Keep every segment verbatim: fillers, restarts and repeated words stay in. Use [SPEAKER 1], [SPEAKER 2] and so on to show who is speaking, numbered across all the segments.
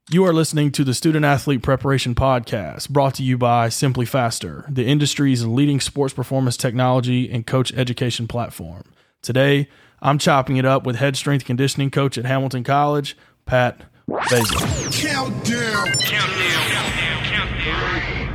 [SPEAKER 1] You are listening to the Student Athlete Preparation Podcast, brought to you by Simply Faster, the industry's leading sports performance technology and coach education platform. Today, I'm chopping it up with head strength conditioning coach at Hamilton College, Pat Vazis.
[SPEAKER 2] Countdown. Countdown. Countdown. Countdown.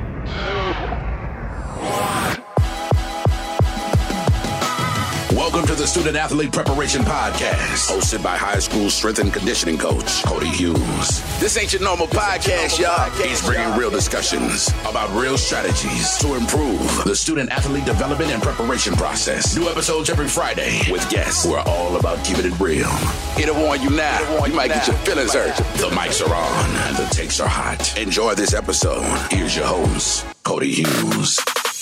[SPEAKER 3] Welcome to the Student Athlete Preparation Podcast, hosted by high school strength and conditioning coach Cody Hughes. This ain't your normal podcast, y'all. He's bringing real discussions about real strategies to improve the student athlete development and preparation process. New episodes every Friday with guests who are all about keeping it real. Here to warn you now, you might get your feelings hurt. The mics are on and the takes are hot. Enjoy this episode. Here's your host, Cody Hughes.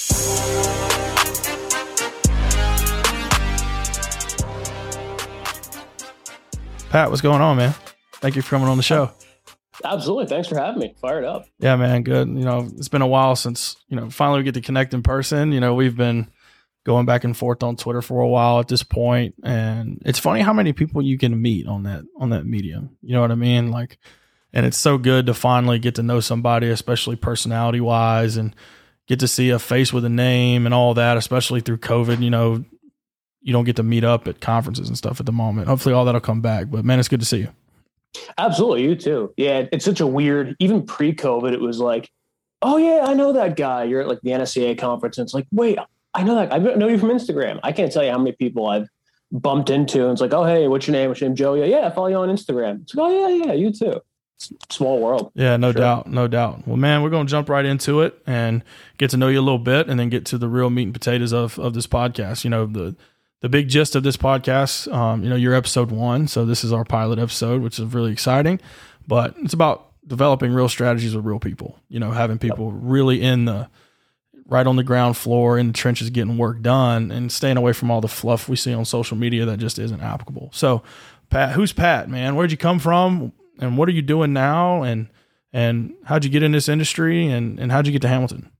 [SPEAKER 1] Pat, what's going on, man? Thank you for coming on the show.
[SPEAKER 4] Absolutely. Thanks for having me. Fired up.
[SPEAKER 1] Yeah, man. Good. You know, it's been a while since, you know, finally we get to connect in person. You know, we've been going back and forth on Twitter for a while at this point, and it's funny how many people you can meet on that, on that medium. You know what I mean? Like, and it's so good to finally get to know somebody, especially personality wise, and get to see a face with a name and all that, especially through COVID. You know, you don't get to meet up at conferences and stuff at the moment. Hopefully all that'll come back, but man, it's good to see you.
[SPEAKER 4] Absolutely. You too. Yeah. It's such a weird, even pre-COVID, it was like, oh yeah, I know that guy. You're at like the N S C A conference. And it's like, wait, I know that. I know you from Instagram. I can't tell you how many people I've bumped into. And it's like, oh, hey, what's your name? What's your name? Joe? Yeah. Yeah. I follow you on Instagram. It's like, oh yeah, yeah. You too. It's a small world.
[SPEAKER 1] Yeah, no
[SPEAKER 4] sure.
[SPEAKER 1] doubt. No doubt. Well, man, we're going to jump right into it and get to know you a little bit and then get to the real meat and potatoes of, of this podcast. You know, the, The big gist of this podcast, um, you know, you're episode one. So this is our pilot episode, which is really exciting, but it's about developing real strategies with real people, you know, having people really in the, right on the ground floor in the trenches, getting work done and staying away from all the fluff we see on social media that just isn't applicable. So Pat, who's Pat, man? Where'd you come from and what are you doing now? And, and how'd you get in this industry and, and how'd you get to Hamilton?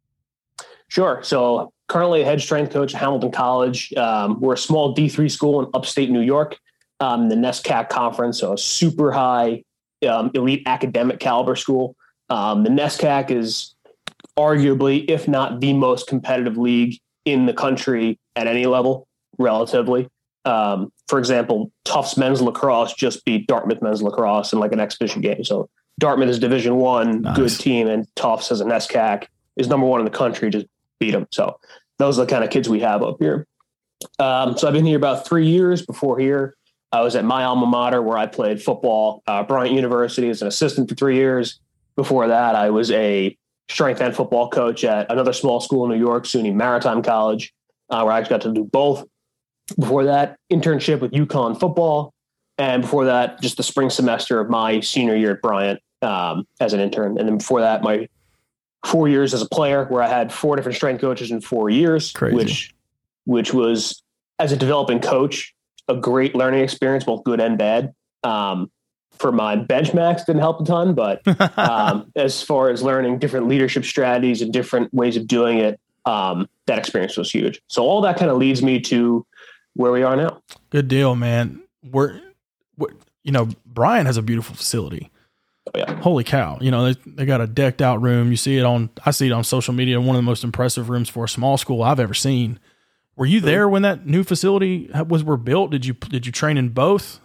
[SPEAKER 4] Sure. So currently a head strength coach at Hamilton College. Um, we're a small D three school in upstate New York, um, the NESCAC conference, so a super high um, elite academic caliber school. Um, the NESCAC is arguably, if not the most competitive league in the country at any level, relatively. Um, for example, Tufts men's lacrosse just beat Dartmouth men's lacrosse in like an exhibition game. So Dartmouth is Division One,
[SPEAKER 1] nice.
[SPEAKER 4] Good team, and Tufts as a NESCAC is number one in the country, just beat them. So those are the kind of kids we have up here. Um, so I've been here about three years. Before here, I was at my alma mater where I played football, uh, Bryant University as an assistant for three years. Before that, I was a strength and football coach at another small school in New York, SUNY Maritime College, uh, where I actually got to do both. Before that, internship with UConn football. And before that, just the spring semester of my senior year at Bryant um, as an intern. And then before that, my four years as a player where I had four different strength coaches in four years,
[SPEAKER 1] Crazy. which,
[SPEAKER 4] which was as a developing coach, a great learning experience, both good and bad. Um, for my benchmarks didn't help a ton, but um, as far as learning different leadership strategies and different ways of doing it, um, that experience was huge. So all that kind of leads me to where we are now.
[SPEAKER 1] Good deal, man. We're, we're you know, Brian has a beautiful facility.
[SPEAKER 4] Oh, yeah.
[SPEAKER 1] Holy cow. You know, they, they got a decked out room. You see it on, I see it on social media. One of the most impressive rooms for a small school I've ever seen. Were you there when that new facility was, were built? Did you, did you train in both?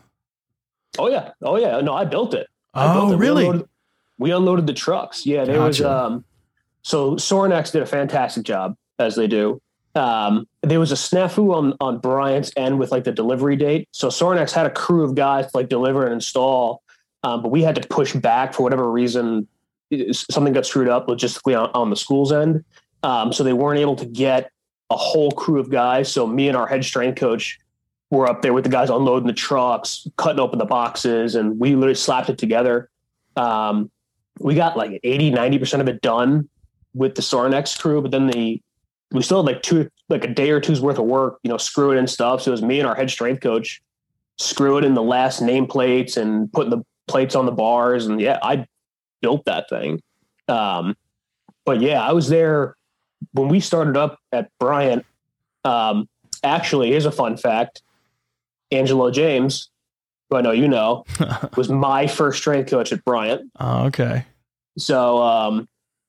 [SPEAKER 4] Oh yeah. Oh yeah. No, I built it. I
[SPEAKER 1] oh,
[SPEAKER 4] built it.
[SPEAKER 1] really?
[SPEAKER 4] We unloaded, we unloaded the trucks. Yeah. There
[SPEAKER 1] Gotcha.
[SPEAKER 4] was, um, so Sorinex did a fantastic job as they do. Um, there was a snafu on, on Bryant's end with like the delivery date. So Sorinex had a crew of guys to like deliver and install. Um, but we had to push back for whatever reason. Something got screwed up logistically on, on the school's end. Um, so they weren't able to get a whole crew of guys. So me and our head strength coach were up there with the guys unloading the trucks, cutting open the boxes, and we literally slapped it together. Um, we got like eighty, ninety percent of it done with the Sorinex crew, but then the, we still had like two, like a day or two's worth of work, you know, screwing in stuff. So it was me and our head strength coach screwing in the last nameplates and putting the plates on the bars. And yeah, I built that thing. Um, but yeah, I was there when we started up at Bryant. Um, actually, here's a fun fact. Angelo James who I know you know, was my first strength coach at Bryant.
[SPEAKER 1] Oh, okay.
[SPEAKER 4] So um,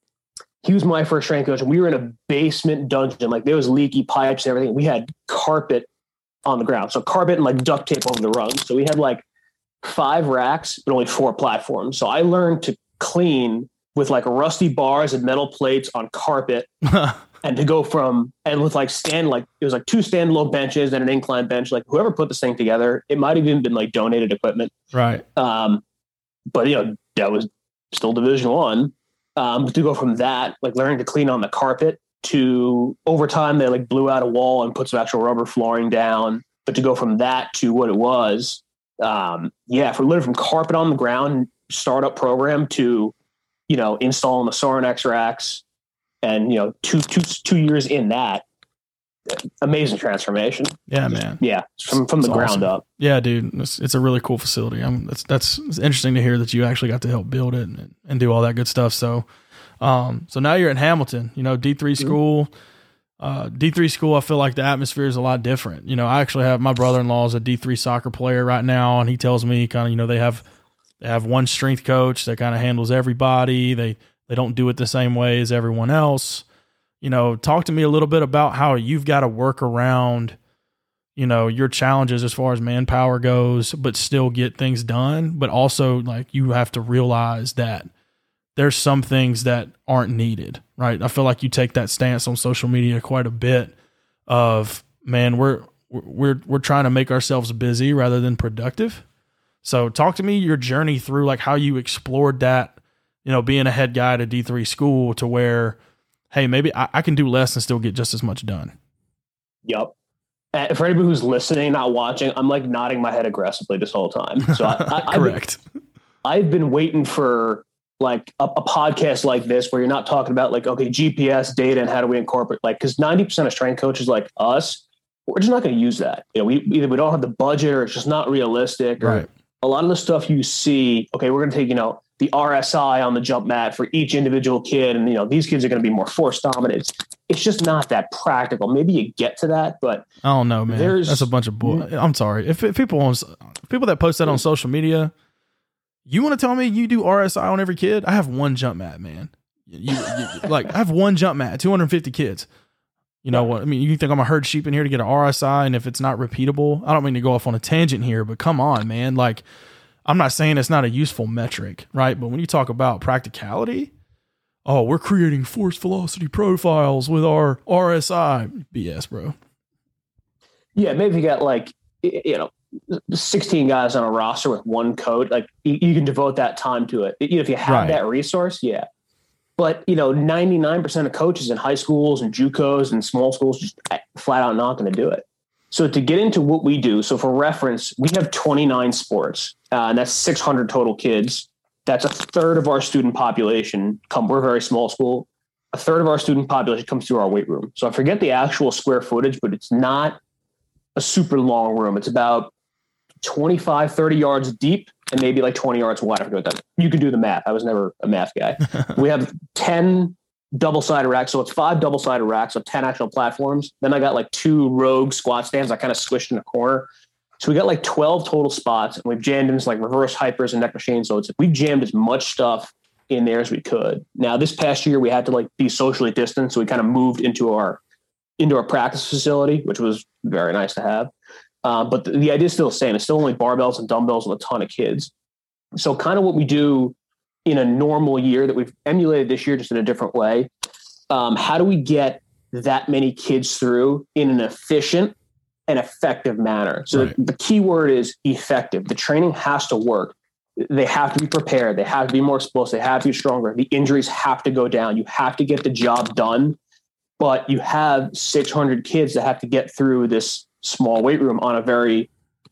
[SPEAKER 4] he was my first strength coach, and we were in a basement dungeon. Like there was leaky pipes and everything. We had carpet on the ground, so carpet and like duct tape over the rungs. So we had like five racks, but only four platforms. So I learned to clean with like rusty bars and metal plates on carpet, and to go from and with like stand like it was like two standalone benches and an incline bench. Like whoever put this thing together, it might have even been like donated equipment,
[SPEAKER 1] right?
[SPEAKER 4] Um, but you know that was still Division One. Um, to go from that, like learning to clean on the carpet, to over time they like blew out a wall and put some actual rubber flooring down. But to go from that to what it was, um, yeah, for literally from carpet on the ground startup program to, you know, installing the Sorinex racks, and you know, two two two years in that, amazing transformation.
[SPEAKER 1] Yeah, man.
[SPEAKER 4] Yeah, from from the
[SPEAKER 1] That's
[SPEAKER 4] ground
[SPEAKER 1] awesome.
[SPEAKER 4] up.
[SPEAKER 1] Yeah, dude, it's, it's a really cool facility. I'm, that's that's it's interesting to hear that you actually got to help build it and, and do all that good stuff. So, um, so now you're in Hamilton, you know, D three school. Uh, D three school, I feel like the atmosphere is a lot different. You know, I actually have my brother-in-law is a D three soccer player right now, and he tells me kind of, you know, they have they have one strength coach that kind of handles everybody. They they don't do it the same way as everyone else. You know, talk to me a little bit about how you've got to work around, you know, your challenges as far as manpower goes, but still get things done. But also, like, you have to realize that there's some things that aren't needed, right? I feel like you take that stance on social media quite a bit of, man, we're we're we're trying to make ourselves busy rather than productive. So talk to me your journey through like how you explored that, you know, being a head guy at a D three school to where, hey, maybe I, I can do less and still get just as much done.
[SPEAKER 4] Yep. And for anybody who's listening, not watching, I'm like nodding my head aggressively this whole time. So I, I,
[SPEAKER 1] correct.
[SPEAKER 4] I've been, I've been waiting for like a, a podcast like this where you're not talking about like, okay, G P S data and how do we incorporate, like, because ninety percent of strength coaches like us, we're just not going to use that. You know, we either we don't have the budget or it's just not realistic. Or
[SPEAKER 1] right.
[SPEAKER 4] A lot of the stuff you see, okay, we're going to take, you know, the R S I on the jump mat for each individual kid. And, you know, these kids are going to be more force dominant. It's just not that practical. Maybe you get to that, but
[SPEAKER 1] I don't know, man.
[SPEAKER 4] There's,
[SPEAKER 1] That's a bunch of bull. I'm sorry. If, if people on, if people that post that on social media, you want to tell me you do R S I on every kid? I have one jump mat, man. You, you like I have one jump mat, two hundred fifty kids. You know what? I mean, you think I'm a herd sheep in here to get an R S I, and if it's not repeatable, I don't mean to go off on a tangent here, but come on, man. Like, I'm not saying it's not a useful metric, right? But when you talk about practicality, oh, we're creating force velocity profiles with our R S I. B S, bro.
[SPEAKER 4] Yeah, maybe you got like, you know, sixteen guys on a roster with one coach. Like, you, you can devote that time to it. You know, if you have
[SPEAKER 1] Right.
[SPEAKER 4] that resource, yeah. But, you know, ninety-nine percent of coaches in high schools and JUCOs and small schools just flat out not going to do it. So to get into what we do, so for reference, we have twenty-nine sports, uh, and that's six hundred total kids. That's a third of our student population. Come, we're a very small school. A third of our student population comes through our weight room. So I forget the actual square footage, but it's not a super long room. It's about twenty-five, thirty yards deep and maybe like twenty yards wide. I forget that. You can do the math. I was never a math guy. We have ten double-sided racks. So it's five double-sided racks of ten actual platforms. Then I got like two rogue squat stands I kind of squished in a corner. So we got like twelve total spots, and we've jammed in like reverse hypers and neck machines. So it's we jammed as much stuff in there as we could. Now this past year we had to like be socially distanced. So we kind of moved into our into our practice facility, which was very nice to have. Uh, but the, the idea is still the same. It's still only barbells and dumbbells and a ton of kids. So kind of what we do in a normal year that we've emulated this year, just in a different way. Um, how do we get that many kids through in an efficient and effective manner? So
[SPEAKER 1] Right.
[SPEAKER 4] the, the key word is effective. The training has to work. They have to be prepared. They have to be more explosive. They have to be stronger. The injuries have to go down. You have to get the job done. But you have six hundred kids that have to get through this small weight room on a very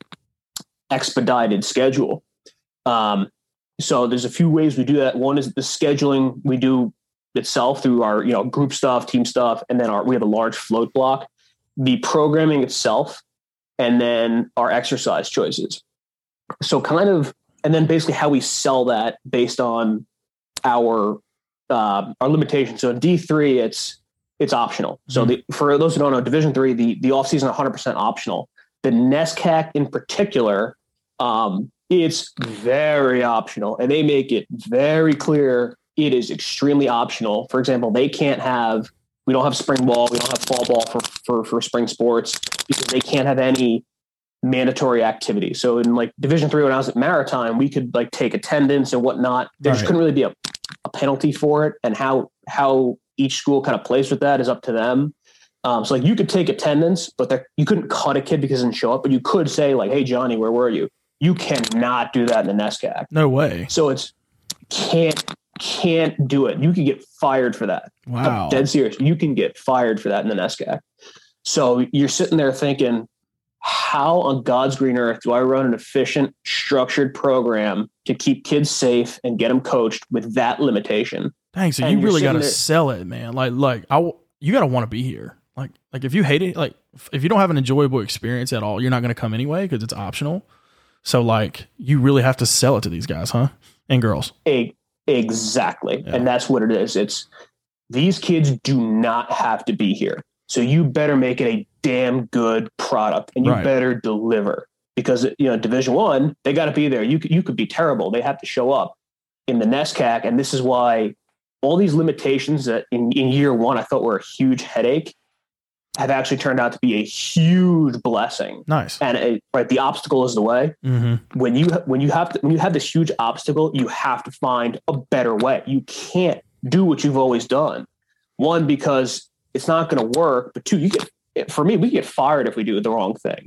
[SPEAKER 4] expedited schedule. Um, so there's a few ways we do that. One is the scheduling we do itself through our, you know, group stuff, team stuff, and then our, we have a large float block, the programming itself, and then our exercise choices. So kind of, and then basically how we sell that based on our, uh, our limitations. So in D three, it's, it's optional. So the, for those who don't know, Division three, the, the off season, one hundred percent optional. The NESCAC in particular Um, it's very optional, and they make it very clear it is extremely optional. For example, they can't have, we don't have spring ball, we don't have fall ball for, for, for spring sports because they can't have any mandatory activity. So in like Division three, when I was at Maritime, we could like take attendance and whatnot. There just
[SPEAKER 1] Right.
[SPEAKER 4] couldn't really be a, a penalty for it, and how how each school kind of plays with that is up to them. Um, so like you could take attendance, but there, you couldn't cut a kid because he didn't show up. But you could say like, "Hey Johnny, where were you?" You cannot do that in the NESCAC.
[SPEAKER 1] No way.
[SPEAKER 4] So it's can't can't do it. You can get fired for that.
[SPEAKER 1] Wow.
[SPEAKER 4] I'm dead serious. You can get fired for that in the NESCAC. So you're sitting there thinking, how on God's green earth do I run an efficient, structured program to keep kids safe and get them coached with that limitation?
[SPEAKER 1] Dang, so
[SPEAKER 4] And
[SPEAKER 1] you
[SPEAKER 4] you're
[SPEAKER 1] really got to
[SPEAKER 4] sitting there-
[SPEAKER 1] sell it, man. Like, like I, w- you got to want to be here. Like, like if you hate it, like if- if you don't have an enjoyable experience at all, you're not going to come anyway because it's optional. So like, you really have to sell it to these guys, huh? And girls.
[SPEAKER 4] A, exactly.
[SPEAKER 1] Yeah.
[SPEAKER 4] And that's what it is. It's these kids do not have to be here. So you better make it a damn good product, and you
[SPEAKER 1] Right.
[SPEAKER 4] better deliver, because, you know, Division One, they got to be there. You could, you could be terrible. They have to show up. In the NESCAC. And this is why all these limitations that in, in year one, I thought were a huge headache, have actually turned out to be a huge blessing.
[SPEAKER 1] Nice.
[SPEAKER 4] And it, right, the obstacle is the way.
[SPEAKER 1] Mm-hmm.
[SPEAKER 4] When you when you have to, when you have this huge obstacle, you have to find a better way. You can't do what you've always done. One, because it's not going to work, but two, you get, for me, we get fired if we do the wrong thing.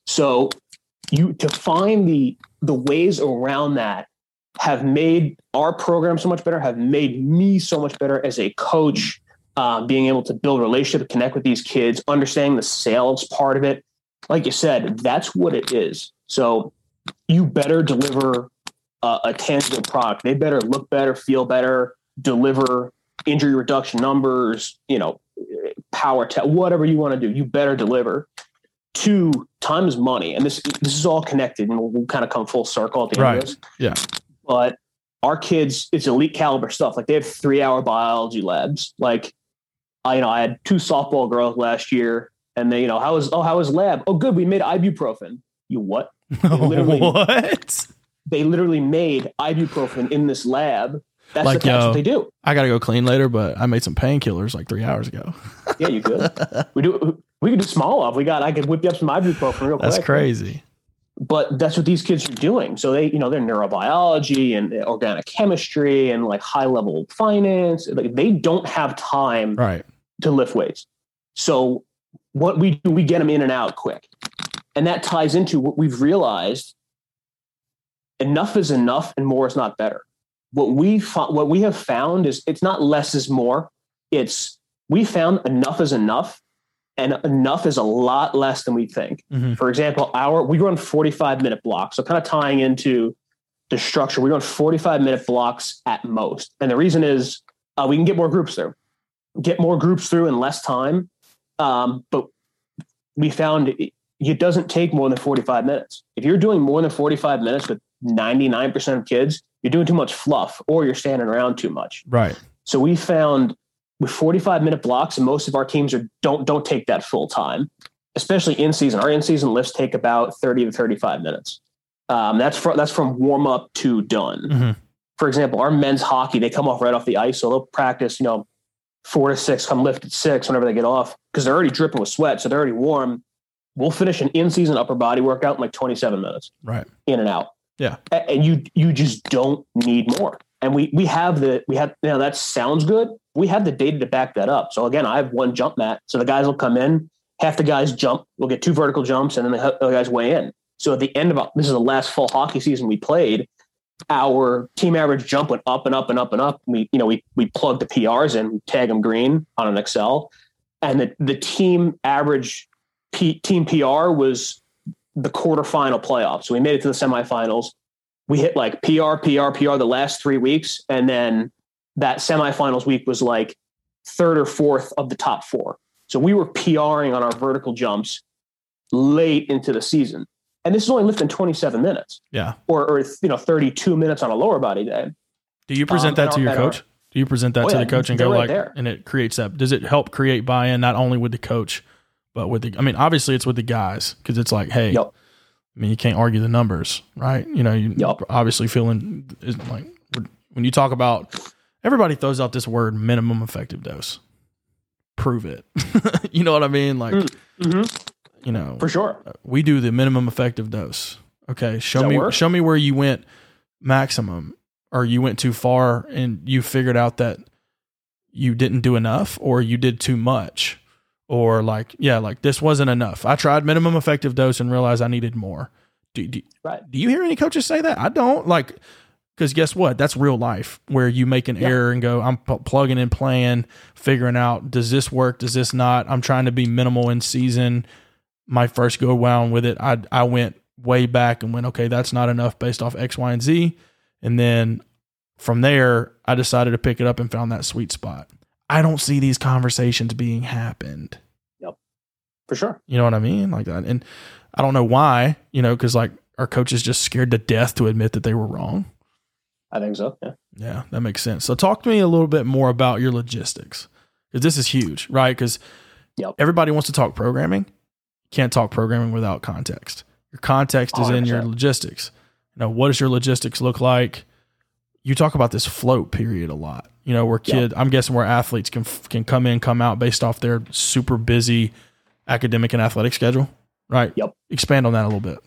[SPEAKER 4] So you to find the the ways around that have made our program so much better, have made me so much better as a coach. Um, being able to build a relationship, connect with these kids, understanding the sales part of it. Like you said, that's what it is. So you better deliver a, a tangible product. They better look better, feel better, deliver injury reduction numbers, you know, power test, whatever you want to do. You better deliver. Two, time is money. And this this is all connected, and we'll, we'll kind of come full circle at the end
[SPEAKER 1] Right.
[SPEAKER 4] of this.
[SPEAKER 1] Yeah.
[SPEAKER 4] But our kids, it's elite caliber stuff. Like they have three hour biology labs. Like, I, you know, I had two softball girls last year, and they, you know, how was, oh, how was lab? Oh, good. We made ibuprofen. You what? They literally,
[SPEAKER 1] What?
[SPEAKER 4] they literally made ibuprofen in this lab. That's,
[SPEAKER 1] Like,
[SPEAKER 4] the, that's
[SPEAKER 1] yo.
[SPEAKER 4] what they do.
[SPEAKER 1] I got to go clean later, but I made some painkillers like three hours ago.
[SPEAKER 4] Yeah, you good. we do. We could do small off. We got. I could whip you up some ibuprofen real quick.
[SPEAKER 1] That's crazy.
[SPEAKER 4] But that's what these kids are doing. So they, you know, they're neurobiology and organic chemistry and like high level finance. Like they don't have time
[SPEAKER 1] Right.
[SPEAKER 4] to lift weights. So what we do, we get them in and out quick. And that ties into what we've realized. Enough is enough and more is not better. What we fo- what we have found is it's not less is more. It's we found enough is enough, and enough is a lot less than we think.
[SPEAKER 1] Mm-hmm.
[SPEAKER 4] For example, our we run forty-five minute blocks. So kind of tying into the structure, we run forty-five minute blocks at most. And the reason is uh, we can get more groups there. Get more groups through in less time. Um, but we found it, it doesn't take more than forty-five minutes. If you're doing more than forty-five minutes with ninety-nine percent of kids, you're doing too much fluff or you're standing around too much.
[SPEAKER 1] Right.
[SPEAKER 4] So we found with forty-five minute blocks, and most of our teams are don't don't take that full time, especially in season. Our in season lifts take about thirty to thirty-five minutes. Um, that's from that's from warm up to done.
[SPEAKER 1] Mm-hmm.
[SPEAKER 4] For example, our men's hockey, they come off right off the ice, so they'll practice, you know, four to six, come lift at six whenever they get off, because they're already dripping with sweat, so they're already warm. We'll finish an in-season upper body workout in like twenty-seven minutes,
[SPEAKER 1] Right.
[SPEAKER 4] in and out.
[SPEAKER 1] Yeah.
[SPEAKER 4] A- And you you just don't need more. And we we have the we have you know that sounds good. We have the data to back that up. So again, I have one jump mat, so the guys will come in, half the guys jump, we'll get two vertical jumps, and then the other guys weigh in. So at the end of this is the last full hockey season we played. Our team average jump went up and up and up and up. We, you know, we we plugged the P Rs in, we tag them green on an Excel, and the the team average P, team P R was the quarterfinal playoffs. So we made it to the semifinals. We hit like P R, P R, P R the last three weeks, and then that semifinals week was like third or fourth of the top four. So we were PRing on our vertical jumps late into the season. And this is only lifting twenty-seven minutes,
[SPEAKER 1] Yeah.
[SPEAKER 4] or, or you know, thirty-two minutes on a lower body day.
[SPEAKER 1] Do you present
[SPEAKER 4] Um,
[SPEAKER 1] that
[SPEAKER 4] and
[SPEAKER 1] to
[SPEAKER 4] our-
[SPEAKER 1] your
[SPEAKER 4] and our-
[SPEAKER 1] coach? Do you present that
[SPEAKER 4] Oh,
[SPEAKER 1] to
[SPEAKER 4] yeah,
[SPEAKER 1] the coach and
[SPEAKER 4] they're
[SPEAKER 1] go
[SPEAKER 4] right
[SPEAKER 1] like,
[SPEAKER 4] there.
[SPEAKER 1] and it creates that? Does it help create buy-in not only with the coach, but with the? I mean, obviously it's with the guys because it's like, hey,
[SPEAKER 4] Yep.
[SPEAKER 1] I mean, you can't argue the numbers, right? You know, you
[SPEAKER 4] Yep.
[SPEAKER 1] obviously feeling is like when you talk about, everybody throws out this word minimum effective dose. Prove it. You know what I mean? Like,
[SPEAKER 4] mm-hmm.
[SPEAKER 1] you know,
[SPEAKER 4] For sure.
[SPEAKER 1] we do the minimum effective dose. Okay. Show
[SPEAKER 4] Does that
[SPEAKER 1] me,
[SPEAKER 4] work?
[SPEAKER 1] show me where you went maximum or you went too far and you figured out that you didn't do enough or you did too much or like, yeah, like this wasn't enough. I tried minimum effective dose and realized I needed more. Do, do,
[SPEAKER 4] Right.
[SPEAKER 1] do you hear any coaches say that? I don't like, because guess what? That's real life where you make an
[SPEAKER 4] Yeah.
[SPEAKER 1] error and go, I'm p- plugging in, playing, figuring out, does this work? Does this not? I'm trying to be minimal in season. My first go around with it, I I went way back and went, okay, that's not enough based off X, Y, and Z. And then from there, I decided to pick it up and found that sweet spot. I don't see these conversations being happened.
[SPEAKER 4] For sure.
[SPEAKER 1] You know what I mean? Like that. And I don't know why, you know, because like our coaches just scared to death to admit that they were wrong.
[SPEAKER 4] I think so. Yeah.
[SPEAKER 1] Yeah, that makes sense. So talk to me a little bit more about your logistics, because this is huge, right? Because
[SPEAKER 4] Yep.
[SPEAKER 1] everybody wants to talk programming. Can't talk programming without context. Your context is in your
[SPEAKER 4] one hundred percent.
[SPEAKER 1] logistics. You know, what does your logistics look like? You talk about this float period a lot, you know, where kid, I'm guessing where athletes can, can come in, come out based off their super busy academic and athletic schedule, right?
[SPEAKER 4] Yep.
[SPEAKER 1] Expand on that a little bit.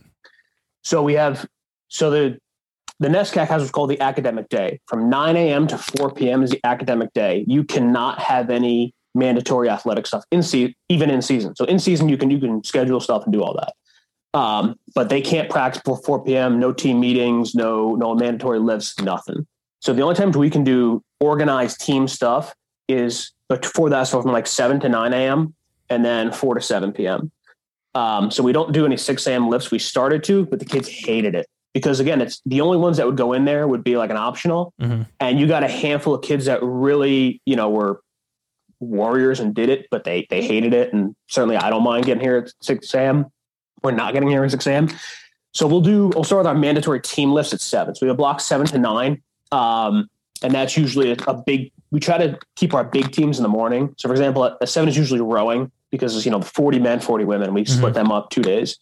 [SPEAKER 4] So we have, so the, the NESCAC has what's called the academic day. From nine a.m. to four p.m. is the academic day. You cannot have any mandatory athletic stuff in season, even in season. So in season, you can, you can schedule stuff and do all that. Um, but they can't practice before four p.m., no team meetings, no, no mandatory lifts, nothing. So the only times we can do organized team stuff is before that, so from like seven to nine a.m. and then four to seven p.m. Um, so we don't do any six a.m. lifts. We started to, but the kids hated it because again, it's the only ones that would go in there would be like an optional.
[SPEAKER 1] Mm-hmm.
[SPEAKER 4] And you got a handful of kids that really, you know, were warriors and did it, but they, they hated it. And certainly I don't mind getting here at six a.m. or not getting here at six a.m. So we'll do, we'll start with our mandatory team lifts at seven. So we have block seven to nine. Um, and that's usually a, a big, we try to keep our big teams in the morning. So for example, a seven is usually rowing because, you know, forty men, forty women, we mm-hmm. split them up two days.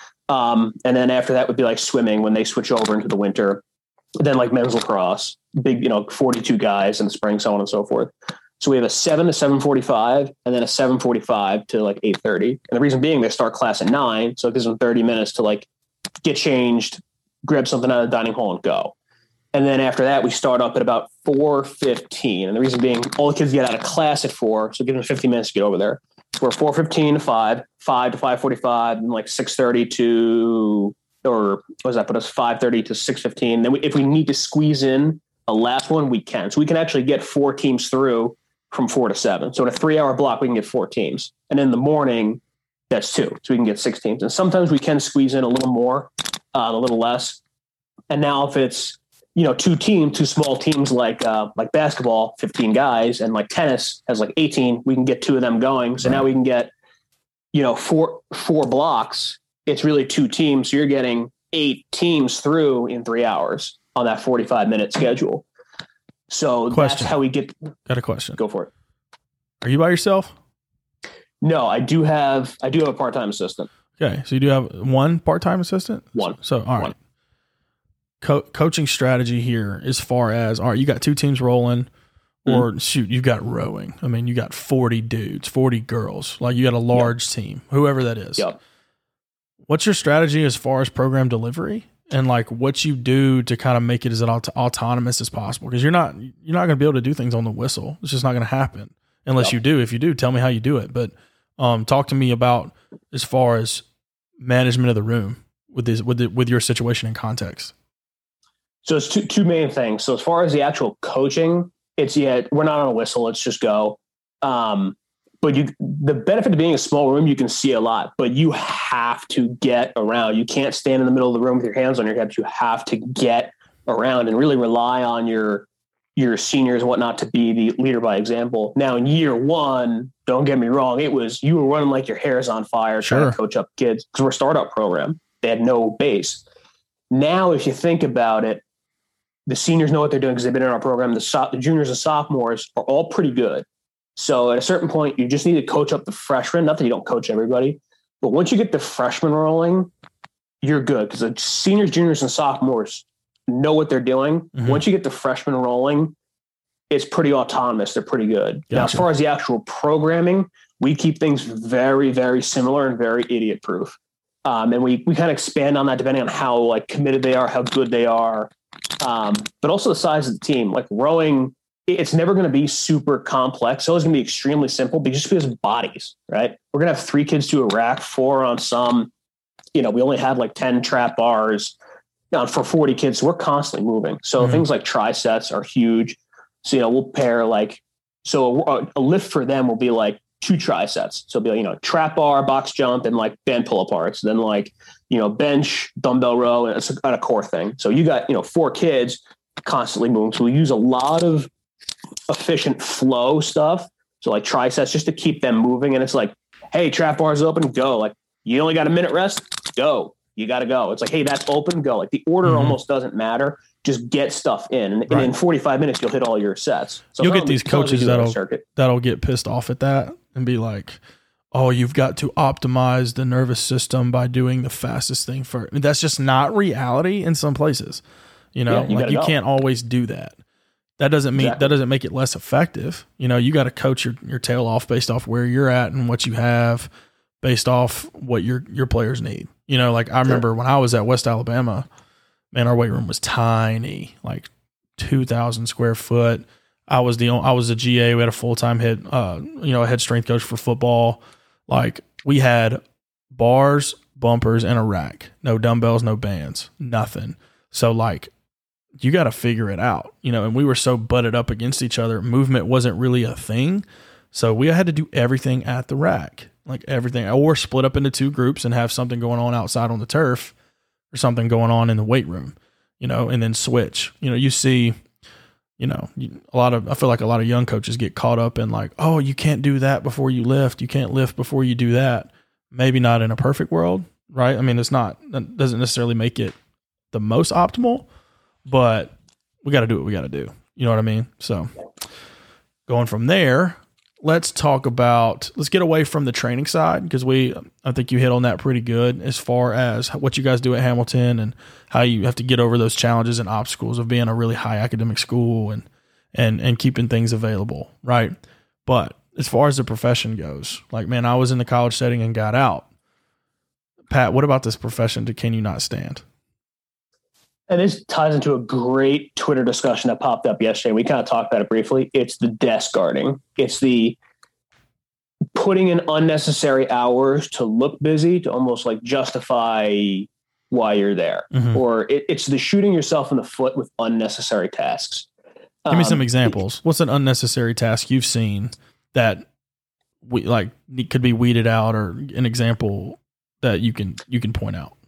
[SPEAKER 4] Um, and then after that would be like swimming when they switch over into the winter, then like men's lacrosse, big, you know, forty-two guys in the spring, so on and so forth. So we have a seven to seven forty-five and then a seven forty-five to like eight thirty. And the reason being they start class at nine. So it gives them thirty minutes to like get changed, grab something out of the dining hall and go. And then after that, we start up at about four fifteen. And the reason being all the kids get out of class at four. So give them fifteen minutes to get over there. So we're four fifteen to five, five to five forty-five, and like six thirty to, or what does that put us? five thirty to six fifteen. Then we, if we need to squeeze in a last one, we can. So we can actually get four teams through from four to seven. So in a three hour block, we can get four teams. And in the morning, that's two. So we can get six teams. And sometimes we can squeeze in a little more, uh, a little less. And now if it's, you know, two teams, two small teams like uh, like basketball, fifteen guys, and like tennis has like eighteen, we can get two of them going. So right. Now we can get, you know, four four blocks. It's really two teams. So you're getting eight teams through in three hours on that forty-five minute schedule. So
[SPEAKER 1] question.
[SPEAKER 4] That's how we get.
[SPEAKER 1] Got a question.
[SPEAKER 4] Go for it.
[SPEAKER 1] Are you by yourself?
[SPEAKER 4] No, I do have I do have a part-time assistant.
[SPEAKER 1] Okay. So you do have one part-time assistant?
[SPEAKER 4] One.
[SPEAKER 1] So, so all right.
[SPEAKER 4] One.
[SPEAKER 1] Co- coaching strategy here as far as, all right, you got two teams rolling or mm-hmm. shoot, you've got rowing. I mean, you got forty dudes, forty girls, like you got a large yep. team, whoever that is.
[SPEAKER 4] Yep.
[SPEAKER 1] What's your strategy as far as program delivery and like what you do to kind of make it as aut- autonomous as possible? Because you're not, you're not going to be able to do things on the whistle. It's just not going to happen unless yep. you do. If you do, tell me how you do it. But um, talk to me about as far as management of the room with this, with the, with your situation and context.
[SPEAKER 4] So it's two two main things. So as far as the actual coaching, it's yeah, we're not on a whistle. Let's just go. Um, but you, the benefit of being a small room, you can see a lot, but you have to get around. You can't stand in the middle of the room with your hands on your hips. You have to get around and really rely on your your seniors and whatnot to be the leader by example. Now in year one, don't get me wrong, it was you were running like your hair's on fire
[SPEAKER 1] sure.
[SPEAKER 4] trying to coach up kids because we're a startup program. They had no base. Now, if you think about it, the seniors know what they're doing because they've been in our program. The, so- the juniors and sophomores are all pretty good. So at a certain point, you just need to coach up the freshmen. Not that you don't coach everybody, but once you get the freshmen rolling, you're good because the seniors, juniors, and sophomores know what they're doing. Mm-hmm. Once you get the freshmen rolling, it's pretty autonomous. They're pretty good. Gotcha. Now, as far as the actual programming, we keep things very, very similar and very idiot proof. Um, and we we kind of expand on that depending on how like committed they are, how good they are, um, but also the size of the team. Like rowing, it's never going to be super complex. So it's going to be extremely simple because just because of bodies, right? We're going to have three kids to a rack, four on some. You know, we only have like ten trap bars uh, for forty kids. So we're constantly moving. So mm-hmm. things like trisets are huge. So, you know, we'll pair like, so a, a lift for them will be like two trisets. So it'll be like, you know, trap bar, box jump, and like band pull aparts. Then like, you know, bench, dumbbell row, and it's a, a core thing. So you got, you know, four kids constantly moving. So we use a lot of efficient flow stuff. So like trisets just to keep them moving. And it's like, hey, trap bar's open, go. Like you only got a minute rest, go. You got to go. It's like, hey, that's open, go. Like the order mm-hmm. almost doesn't matter. Just get stuff in. And, right. and in forty-five minutes, you'll hit all your sets. So
[SPEAKER 1] you'll get these coaches that'll, that'll get pissed off at that and be like, oh, you've got to optimize the nervous system by doing the fastest thing first. I mean, that's just not reality in some places. You know, yeah, you like you go. Can't always do that. That doesn't mean exactly. that doesn't make it less effective. You know, you got to coach your, your tail off based off where you're at and what you have, based off what your your players need. You know, like I remember sure. when I was at West Alabama, man, our weight room was tiny, like two thousand square foot. I was the only, I was a G A. We had a full time head, uh, you know, a head strength coach for football. Like we had bars, bumpers, and a rack. No dumbbells, no bands, nothing. So like, you got to figure it out, you know. And we were so butted up against each other. Movement wasn't really a thing, so we had to do everything at the rack. Like everything, or split up into two groups and have something going on outside on the turf or something going on in the weight room, you know, and then switch. You know, you see, you know, a lot of, I feel like a lot of young coaches get caught up in like, oh, you can't do that before you lift. You can't lift before you do that. Maybe not in a perfect world, right? I mean, it's not, that doesn't necessarily make it the most optimal, but we got to do what we got to do. You know what I mean? So going from there, let's talk about, let's get away from the training side because we, I think you hit on that pretty good as far as what you guys do at Hamilton and how you have to get over those challenges and obstacles of being a really high academic school and, and, and keeping things available. Right. But as far as the profession goes, like, man, I was in the college setting and got out. Pat, what about this profession to can you not stand?
[SPEAKER 4] And this ties into a great Twitter discussion that popped up yesterday. We kind of talked about it briefly. It's the desk guarding. It's the putting in unnecessary hours to look busy, to almost like justify why you're there. Mm-hmm. Or it, it's the shooting yourself in the foot with unnecessary tasks.
[SPEAKER 1] Give me um, some examples. What's an unnecessary task you've seen that we like could be weeded out, or an example that you can, you can point out?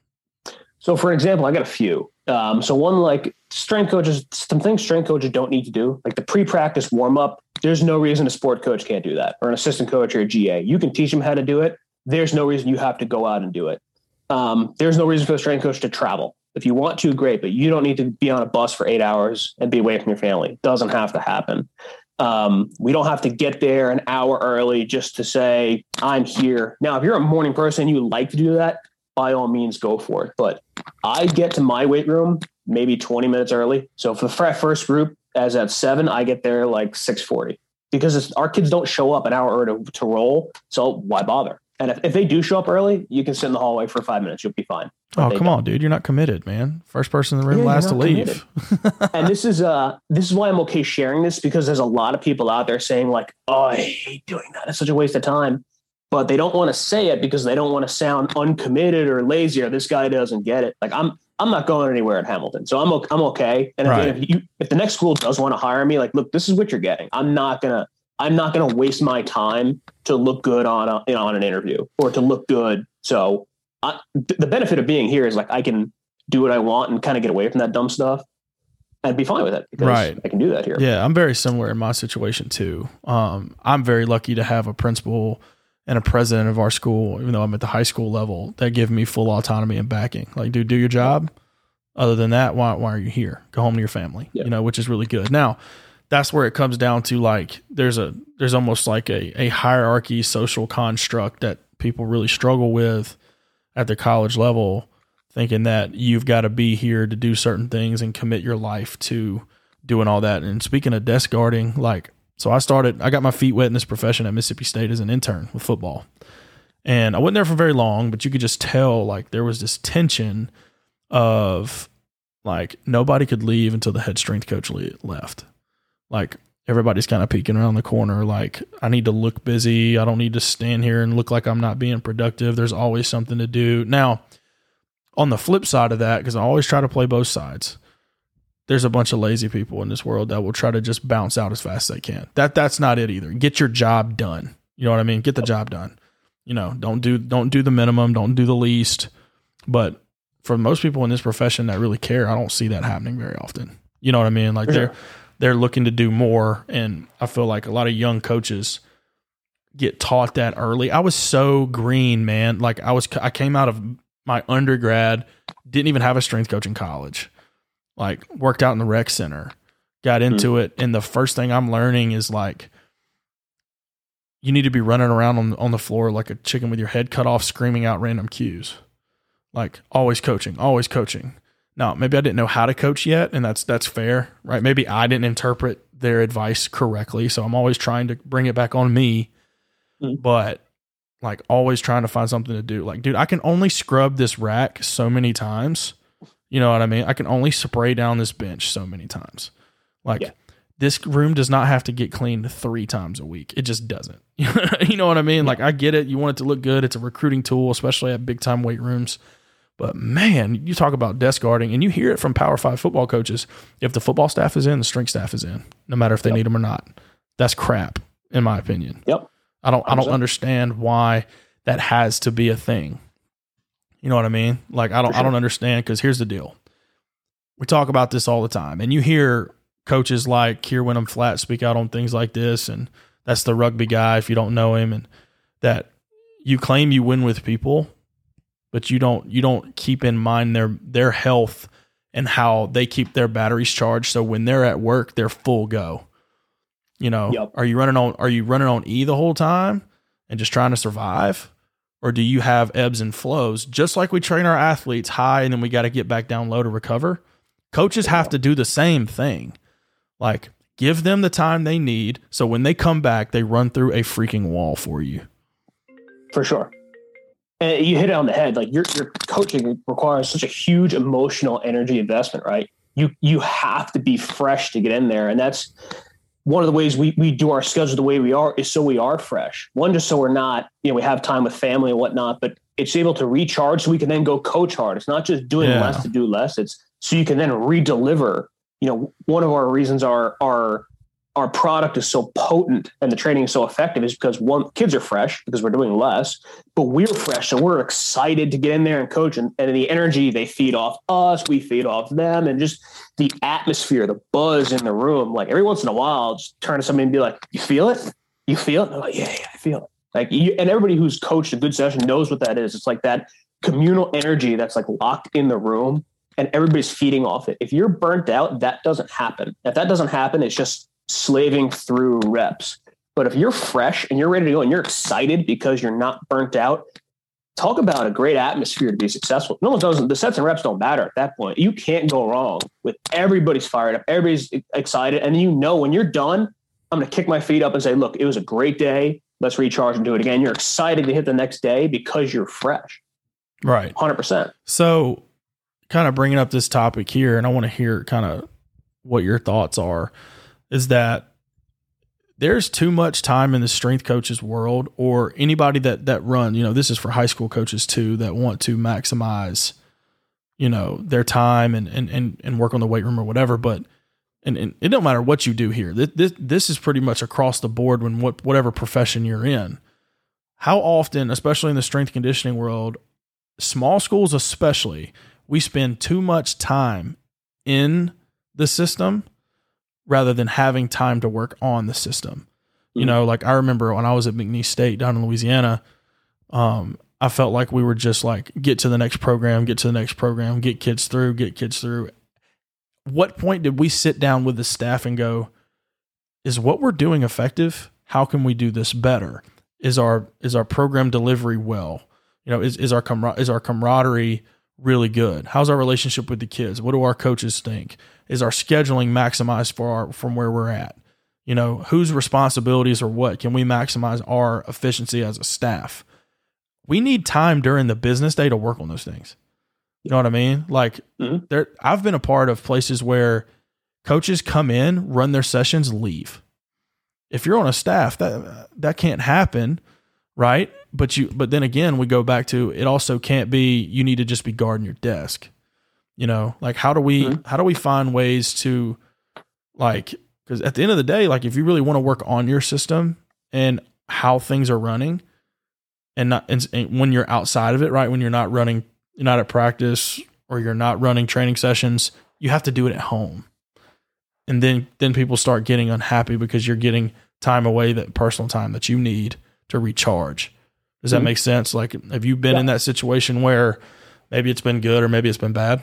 [SPEAKER 4] So for example, I got a few. Um, so one, like strength coaches, some things strength coaches don't need to do, like the pre-practice warm up. There's no reason a sport coach can't do that, or an assistant coach or a G A. You can teach them how to do it. There's no reason you have to go out and do it. Um, there's no reason for the strength coach to travel. If you want to, great, but you don't need to be on a bus for eight hours and be away from your family. It doesn't have to happen. Um, we don't have to get there an hour early just to say, I'm here. Now, if you're a morning person, you like to do that, by all means, go for it. But I get to my weight room maybe twenty minutes early. So for the first group, as at seven, I get there like six forty because it's, our kids don't show up an hour early to, to roll. So why bother? And if, if they do show up early, you can sit in the hallway for five minutes. You'll be fine.
[SPEAKER 1] Oh, come on, dude. You're not committed, man. First person in the room, yeah, last to leave.
[SPEAKER 4] And this is uh, this is why I'm okay sharing this, because there's a lot of people out there saying like, oh, I hate doing that. It's such a waste of time. But they don't want to say it because they don't want to sound uncommitted or lazy, or this guy doesn't get it. Like I'm, I'm not going anywhere at Hamilton, so I'm, I'm okay. And
[SPEAKER 1] right.
[SPEAKER 4] if, if you, if the next school does want to hire me, like, look, this is what you're getting. I'm not gonna, I'm not gonna waste my time to look good on, a, you know, on an interview or to look good. So I, th- the benefit of being here is like I can do what I want and kind of get away from that dumb stuff and be fine with it because
[SPEAKER 1] right.
[SPEAKER 4] I can do that here.
[SPEAKER 1] Yeah, I'm very similar in my situation too. Um, I'm very lucky to have a principal and a president of our school, even though I'm at the high school level, that give me full autonomy and backing. Like, dude, do your job. Other than that, why why are you here? Go home to your family, yeah. you know, which is really good. Now, that's where it comes down to like, there's a, there's almost like a, a hierarchy social construct that people really struggle with at the college level thinking that you've got to be here to do certain things and commit your life to doing all that. And speaking of desk guarding, like, so I started, I got my feet wet in this profession at Mississippi State as an intern with football. And I wasn't there for very long, but you could just tell like there was this tension of like nobody could leave until the head strength coach left. Like everybody's kind of peeking around the corner. Like I need to look busy. I don't need to stand here and look like I'm not being productive. There's always something to do. Now, on the flip side of that, because I always try to play both sides, there's a bunch of lazy people in this world that will try to just bounce out as fast as they can. That that's not it either. Get your job done. You know what I mean? Get the job done. You know, don't do don't do the minimum, don't do the least. But for most people in this profession that really care, I don't see that happening very often. You know what I mean? Like they're they're looking to do more, and I feel like a lot of young coaches get taught that early. I was so green, man. Like I was I came out of my undergrad, didn't even have a strength coach in college. Like worked out in the rec center, got into mm-hmm. it. And the first thing I'm learning is like, you need to be running around on, on the floor like a chicken with your head cut off, screaming out random cues. Like always coaching, always coaching. Now, maybe I didn't know how to coach yet, and that's, that's fair, right? Maybe I didn't interpret their advice correctly. So I'm always trying to bring it back on me, mm-hmm. but like always trying to find something to do. Like, dude, I can only scrub this rack so many times. You know what I mean? I can only spray down this bench so many times. Like yeah. This room does not have to get cleaned three times a week. It just doesn't. You know what I mean? Yeah. Like I get it. You want it to look good. It's a recruiting tool, especially at big time weight rooms. But man, you talk about desk guarding and you hear it from Power Five football coaches. If the football staff is in, the strength staff is in, no matter if they yep. need them or not. That's crap, in my opinion.
[SPEAKER 4] Yep.
[SPEAKER 1] I don't, I don't understand why that has to be a thing. You know what I mean? Like, I don't, sure. I don't understand. Cause here's the deal. We talk about this all the time, and you hear coaches like Keir Wenham Flat speak out on things like this. And that's the rugby guy, if you don't know him, and that you claim you win with people, but you don't, you don't keep in mind their, their health and how they keep their batteries charged. So when they're at work, they're full go. You know, yep. are you running on, are you running on E the whole time and just trying to survive? Or do you have ebbs and flows? Just like we train our athletes high and then we got to get back down low to recover. Coaches have to do the same thing. Like, give them the time they need so when they come back, they run through a freaking wall for you.
[SPEAKER 4] For sure. And you hit it on the head. Like your your coaching requires such a huge emotional energy investment, right? You you have to be fresh to get in there. And that's one of the ways we we do our schedule the way we are is so we are fresh. One, just so we're not, you know, we have time with family and whatnot, but it's able to recharge so we can then go coach hard. It's not just doing yeah. less to do less. It's so you can then re-deliver. You know, one of our reasons our our our product is so potent and the training is so effective is because one, kids are fresh because we're doing less, but we're fresh. So we're excited to get in there and coach, and, and the energy they feed off us, we feed off them, and just the atmosphere, the buzz in the room. Like every once in a while, I'll just turn to somebody and be like, you feel it? You feel it? They're like, yeah, yeah, I feel it. Like, you, and everybody who's coached a good session knows what that is. It's like that communal energy that's like locked in the room and everybody's feeding off it. If you're burnt out, that doesn't happen. If that doesn't happen, it's just slaving through reps. But if you're fresh and you're ready to go and you're excited because you're not burnt out, talk about a great atmosphere to be successful. No one doesn't, the sets and reps don't matter at that point. You can't go wrong with everybody's fired up. Everybody's excited. And you know, when you're done, I'm going to kick my feet up and say, look, it was a great day. Let's recharge and do it again. You're excited to hit the next day because you're fresh.
[SPEAKER 1] Right.
[SPEAKER 4] one hundred percent.
[SPEAKER 1] So kind of bringing up this topic here, and I want to hear kind of what your thoughts are, is that there's too much time in the strength coaches world, or anybody that, that run, you know, this is for high school coaches too, that want to maximize, you know, their time and, and, and, and work on the weight room or whatever. But, and, and it don't matter what you do here. This, this, this is pretty much across the board when what, whatever profession you're in. How often, especially in the strength conditioning world, small schools especially, we spend too much time in the system rather than having time to work on the system. Mm-hmm. You know, like I remember when I was at McNeese State down in Louisiana, um, I felt like we were just like, get to the next program, get to the next program, get kids through, get kids through. What point did we sit down with the staff and go, is what we're doing effective? How can we do this better? Is our, is our program delivery well? You know, is, is our camar- is our camaraderie really good? How's our relationship with the kids? What do our coaches think? Is our scheduling maximized for our, from where we're at? You know, whose responsibilities or what can we maximize our efficiency as a staff? We need time during the business day to work on those things. You know what I mean? Like mm-hmm. there, I've been a part of places where coaches come in, run their sessions, leave. If you're on a staff, that that can't happen, right? But you, but then again, we go back to it. Also, can't be. You need to just be guarding your desk. You know, like how do we mm-hmm. how do we find ways to, like, because at the end of the day, like if you really want to work on your system and how things are running, and not and, and when you're outside of it, right? When you're not running, you're not at practice or you're not running training sessions, you have to do it at home. And then then people start getting unhappy because you're getting time away, that personal time that you need to recharge. Does that mm-hmm. make sense? Like, have you been yeah. in that situation where maybe it's been good or maybe it's been bad?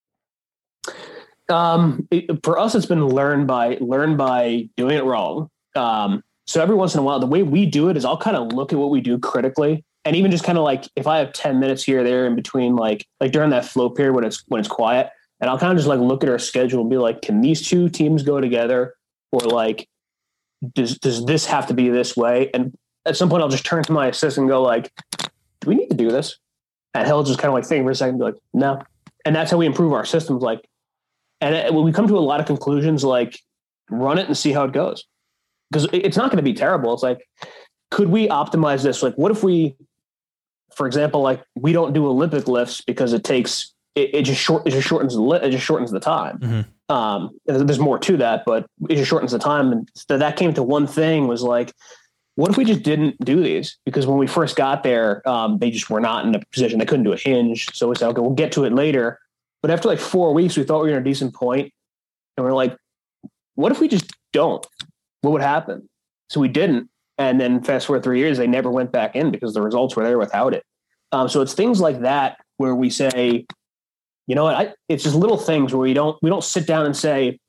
[SPEAKER 4] Um, it, for us, it's been learned by learned by doing it wrong. Um, so every once in a while, the way we do it is I'll kind of look at what we do critically, and even just kind of like if I have ten minutes here or there in between, like like during that flow period when it's when it's quiet, and I'll kind of just like look at our schedule and be like, can these two teams go together, or like does does this have to be this way? And at some point, I'll just turn to my assistant and go like, do we need to do this? And he'll just kind of like think for a second and be like, no. And that's how we improve our systems. Like, and when we come to a lot of conclusions, like run it and see how it goes. Because it's not going to be terrible. It's like, could we optimize this? Like, what if we, for example, like we don't do Olympic lifts because it takes, it, it just short, it just shortens the, it just shortens the time. Mm-hmm. Um, there's more to that, but it just shortens the time. And so that came to one thing was like, what if we just didn't do these? Because when we first got there, um, they just were not in a position. They couldn't do a hinge. So we said, okay, we'll get to it later. But after like four weeks, we thought we were in a decent point, and we're like, what if we just don't? What would happen? So we didn't. And then fast forward three years, they never went back in because the results were there without it. Um, so it's things like that where we say, you know what, I, it's just little things where we don't, we don't sit down and say,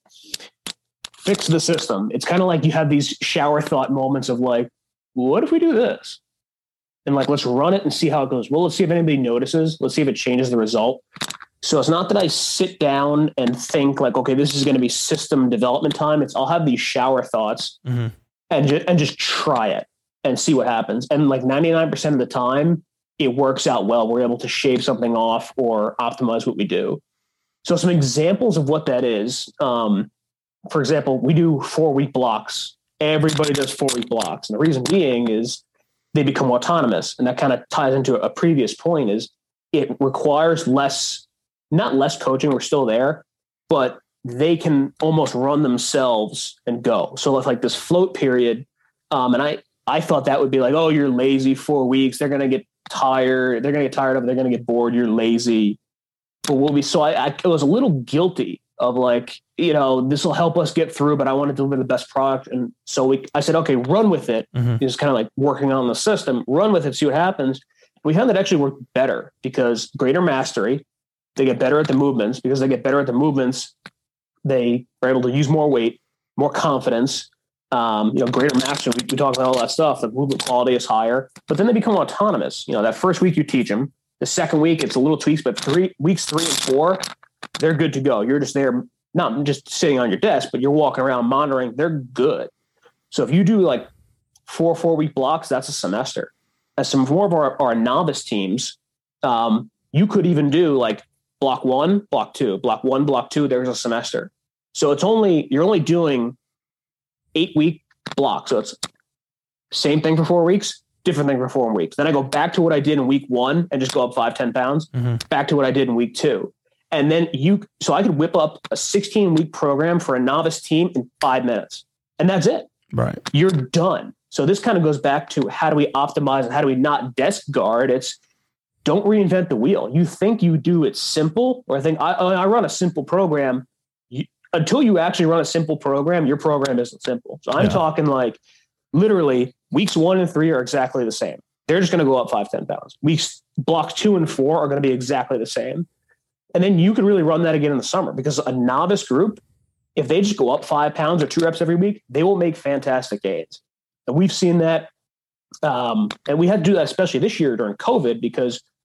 [SPEAKER 4] fix the system. It's kind of like you have these shower thought moments of like, what if we do this? And like, let's run it and see how it goes. Well, let's see if anybody notices. Let's see if it changes the result. So it's not that I sit down and think like, okay, this is going to be system development time. It's I'll have these shower thoughts mm-hmm. and, ju- and just try it and see what happens. And like ninety-nine percent of the time, it works out well. We're able to shave something off or optimize what we do. So some examples of what that is. Um, for example, we do four week blocks. Everybody does four week blocks. And the reason being is they become autonomous. And that kind of ties into a previous point is it requires less, not less coaching. We're still there, but they can almost run themselves and go. So it's like this float period. Um, and I, I thought that would be like, oh, you're lazy four weeks. They're going to get tired. They're going to get tired of it. They're going to get bored. You're lazy. But we'll be, so I, I was a little guilty of like, you know, this will help us get through, but I want to deliver the best product. And so we, I said, okay, run with it. Mm-hmm. Just kind of like working on the system, run with it, see what happens. We found that actually worked better because greater mastery, they get better at the movements. Because they get better at the movements, they are able to use more weight, more confidence, um, you know, greater mastery. We, we talk about all that stuff. The movement quality is higher, but then they become autonomous. You know, that first week you teach them. The second week, it's a little tweaks, but three weeks, three and four, they're good to go. You're just there, not just sitting on your desk, but you're walking around monitoring. They're good. So if you do like four, four week blocks, that's a semester. As some more of our, our novice teams, um, you could even do like block one, block two, block one, block two. There's a semester. So it's only, you're only doing eight week blocks. So it's same thing for four weeks, different thing for four weeks. Then I go back to what I did in week one and just go up five, ten pounds, mm-hmm. back to what I did in week two. And then you, so I could whip up a sixteen week program for a novice team in five minutes and that's it.
[SPEAKER 1] Right.
[SPEAKER 4] You're done. So this kind of goes back to how do we optimize and how do we not desk guard? It's don't reinvent the wheel. You think you do it simple, or I think I, I run a simple program. You, until you actually run a simple program, your program isn't simple. So I'm yeah. talking like literally weeks one and three are exactly the same. They're just going to go up five, ten pounds. Weeks blocks two and four are going to be exactly the same. And then you can really run that again in the summer because a novice group, if they just go up five pounds or two reps every week, they will make fantastic gains. And we've seen that. Um, and we had to do that, especially this year during COVID, because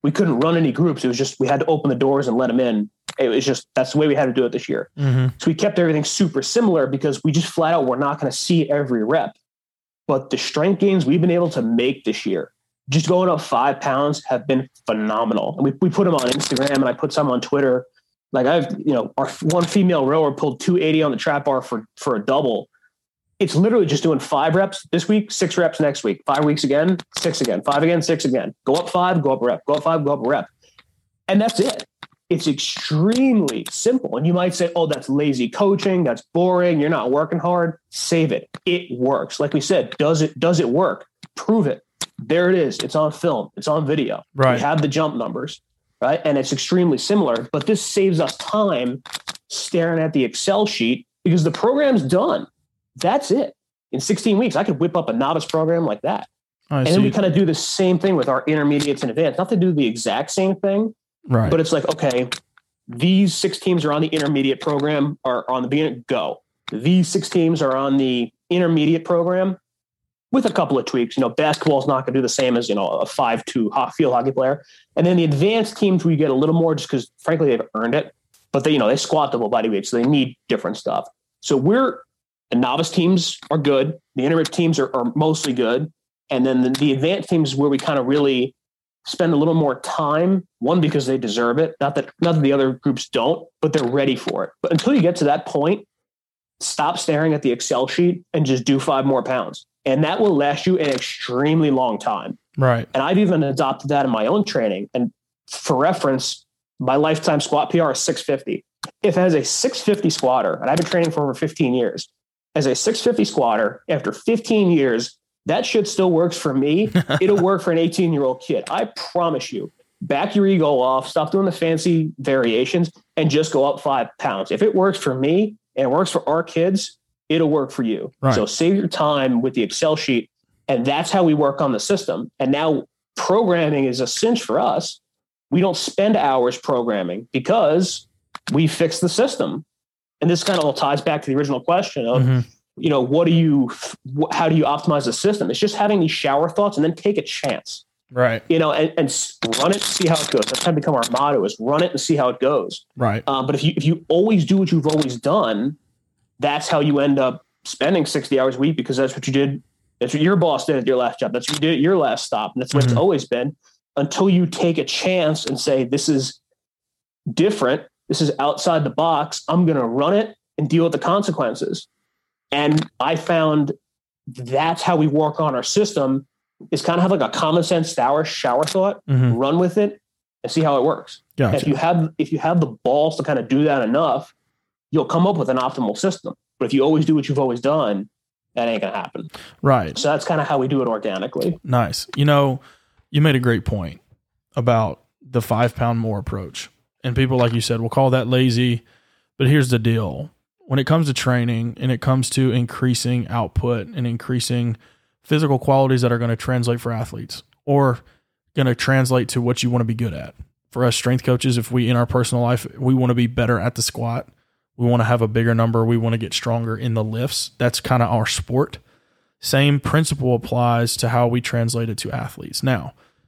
[SPEAKER 4] we couldn't run any groups. It was just, we had to open the doors and let them in. It was just, that's the way we had to do it this year.
[SPEAKER 1] Mm-hmm.
[SPEAKER 4] So we kept everything super similar because we just flat out, we're not going to see every rep. But the strength gains we've been able to make this year, just going up five pounds, have been phenomenal. And we, we put them on Instagram, and I put some on Twitter. Like I've, you know, our one female rower pulled two eighty on the trap bar for, for a double. It's literally just doing five reps this week, six reps next week, five weeks again, six again, five again, six again. Go up five, go up a rep, go up five, go up a rep. And that's it. It's extremely simple. And you might say, oh, that's lazy coaching. That's boring. You're not working hard. Save it. It works. Like we said, does it, does it work? Prove it. There it is. It's on film. It's on video.
[SPEAKER 1] Right.
[SPEAKER 4] We have the jump numbers, right? And it's extremely similar, but this saves us time staring at the Excel sheet because the program's done. That's it. In sixteen weeks, I could whip up a novice program like that.
[SPEAKER 1] I
[SPEAKER 4] and
[SPEAKER 1] see.
[SPEAKER 4] then we kind of do the same thing with our intermediates and advanced. Not to do the exact same thing,
[SPEAKER 1] Right.
[SPEAKER 4] but it's like, okay, these six teams are on the intermediate program, are on the beginning, go. These six teams are on the intermediate program with a couple of tweaks. You know, basketball is not going to do the same as, you know, a five two field hockey player. And then the advanced teams, we get a little more just because, frankly, they've earned it. But they, you know, they squat double body weight, so they need different stuff. So we're, the novice teams are good. The intermediate teams are, are mostly good. And then the, the advanced teams where we kind of really spend a little more time, one, because they deserve it. Not that, not that the other groups don't, but they're ready for it. But until you get to that point, stop staring at the Excel sheet and just do five more pounds. And that will last you an extremely long time.
[SPEAKER 1] Right.
[SPEAKER 4] And I've even adopted that in my own training. And for reference, my lifetime squat P R is six fifty. If as a six fifty squatter, and I've been training for over fifteen years, as a six fifty squatter, after fifteen years, that shit still works for me. It'll work for an eighteen year old kid. I promise you. Back your ego off, stop doing the fancy variations, and just go up five pounds. If it works for me and it works for our kids, it'll work for you.
[SPEAKER 1] Right.
[SPEAKER 4] So save your time with the Excel sheet. And that's how we work on the system. And now programming is a cinch for us. We don't spend hours programming because we fix the system. And this kind of all ties back to the original question of, mm-hmm. you know, what do you, how do you optimize the system? It's just having these shower thoughts and then take a chance.
[SPEAKER 1] Right.
[SPEAKER 4] You know, and, and run it, see how it goes. That's kind of become our motto, is run it and see how it goes.
[SPEAKER 1] Right.
[SPEAKER 4] Um, but if you, if you always do what you've always done, that's how you end up spending sixty hours a week, because that's what you did. That's what your boss did at your last job. That's what you did at your last stop. And that's what mm-hmm. it's always been, until you take a chance and say, this is different. This is outside the box. I'm going to run it and deal with the consequences. And I found that's how we work on our system, is kind of have like a common sense shower, shower thought, mm-hmm. run with it and see how it works.
[SPEAKER 1] Gotcha.
[SPEAKER 4] If you have, if you have the balls to kind of do that enough, you'll come up with an optimal system. But if you always do what you've always done, that ain't going to happen.
[SPEAKER 1] Right.
[SPEAKER 4] So that's kind of how we do it organically.
[SPEAKER 1] Nice. You know, you made a great point about the five pound more approach. And people, like you said, will call that lazy. But here's the deal. When it comes to training and it comes to increasing output and increasing physical qualities that are going to translate for athletes, or going to translate to what you want to be good at. For us strength coaches, if we, in our personal life, we want to be better at the squat, we want to have a bigger number, we want to get stronger in the lifts. That's kind of our sport. Same principle applies to how we translate it to athletes. Now,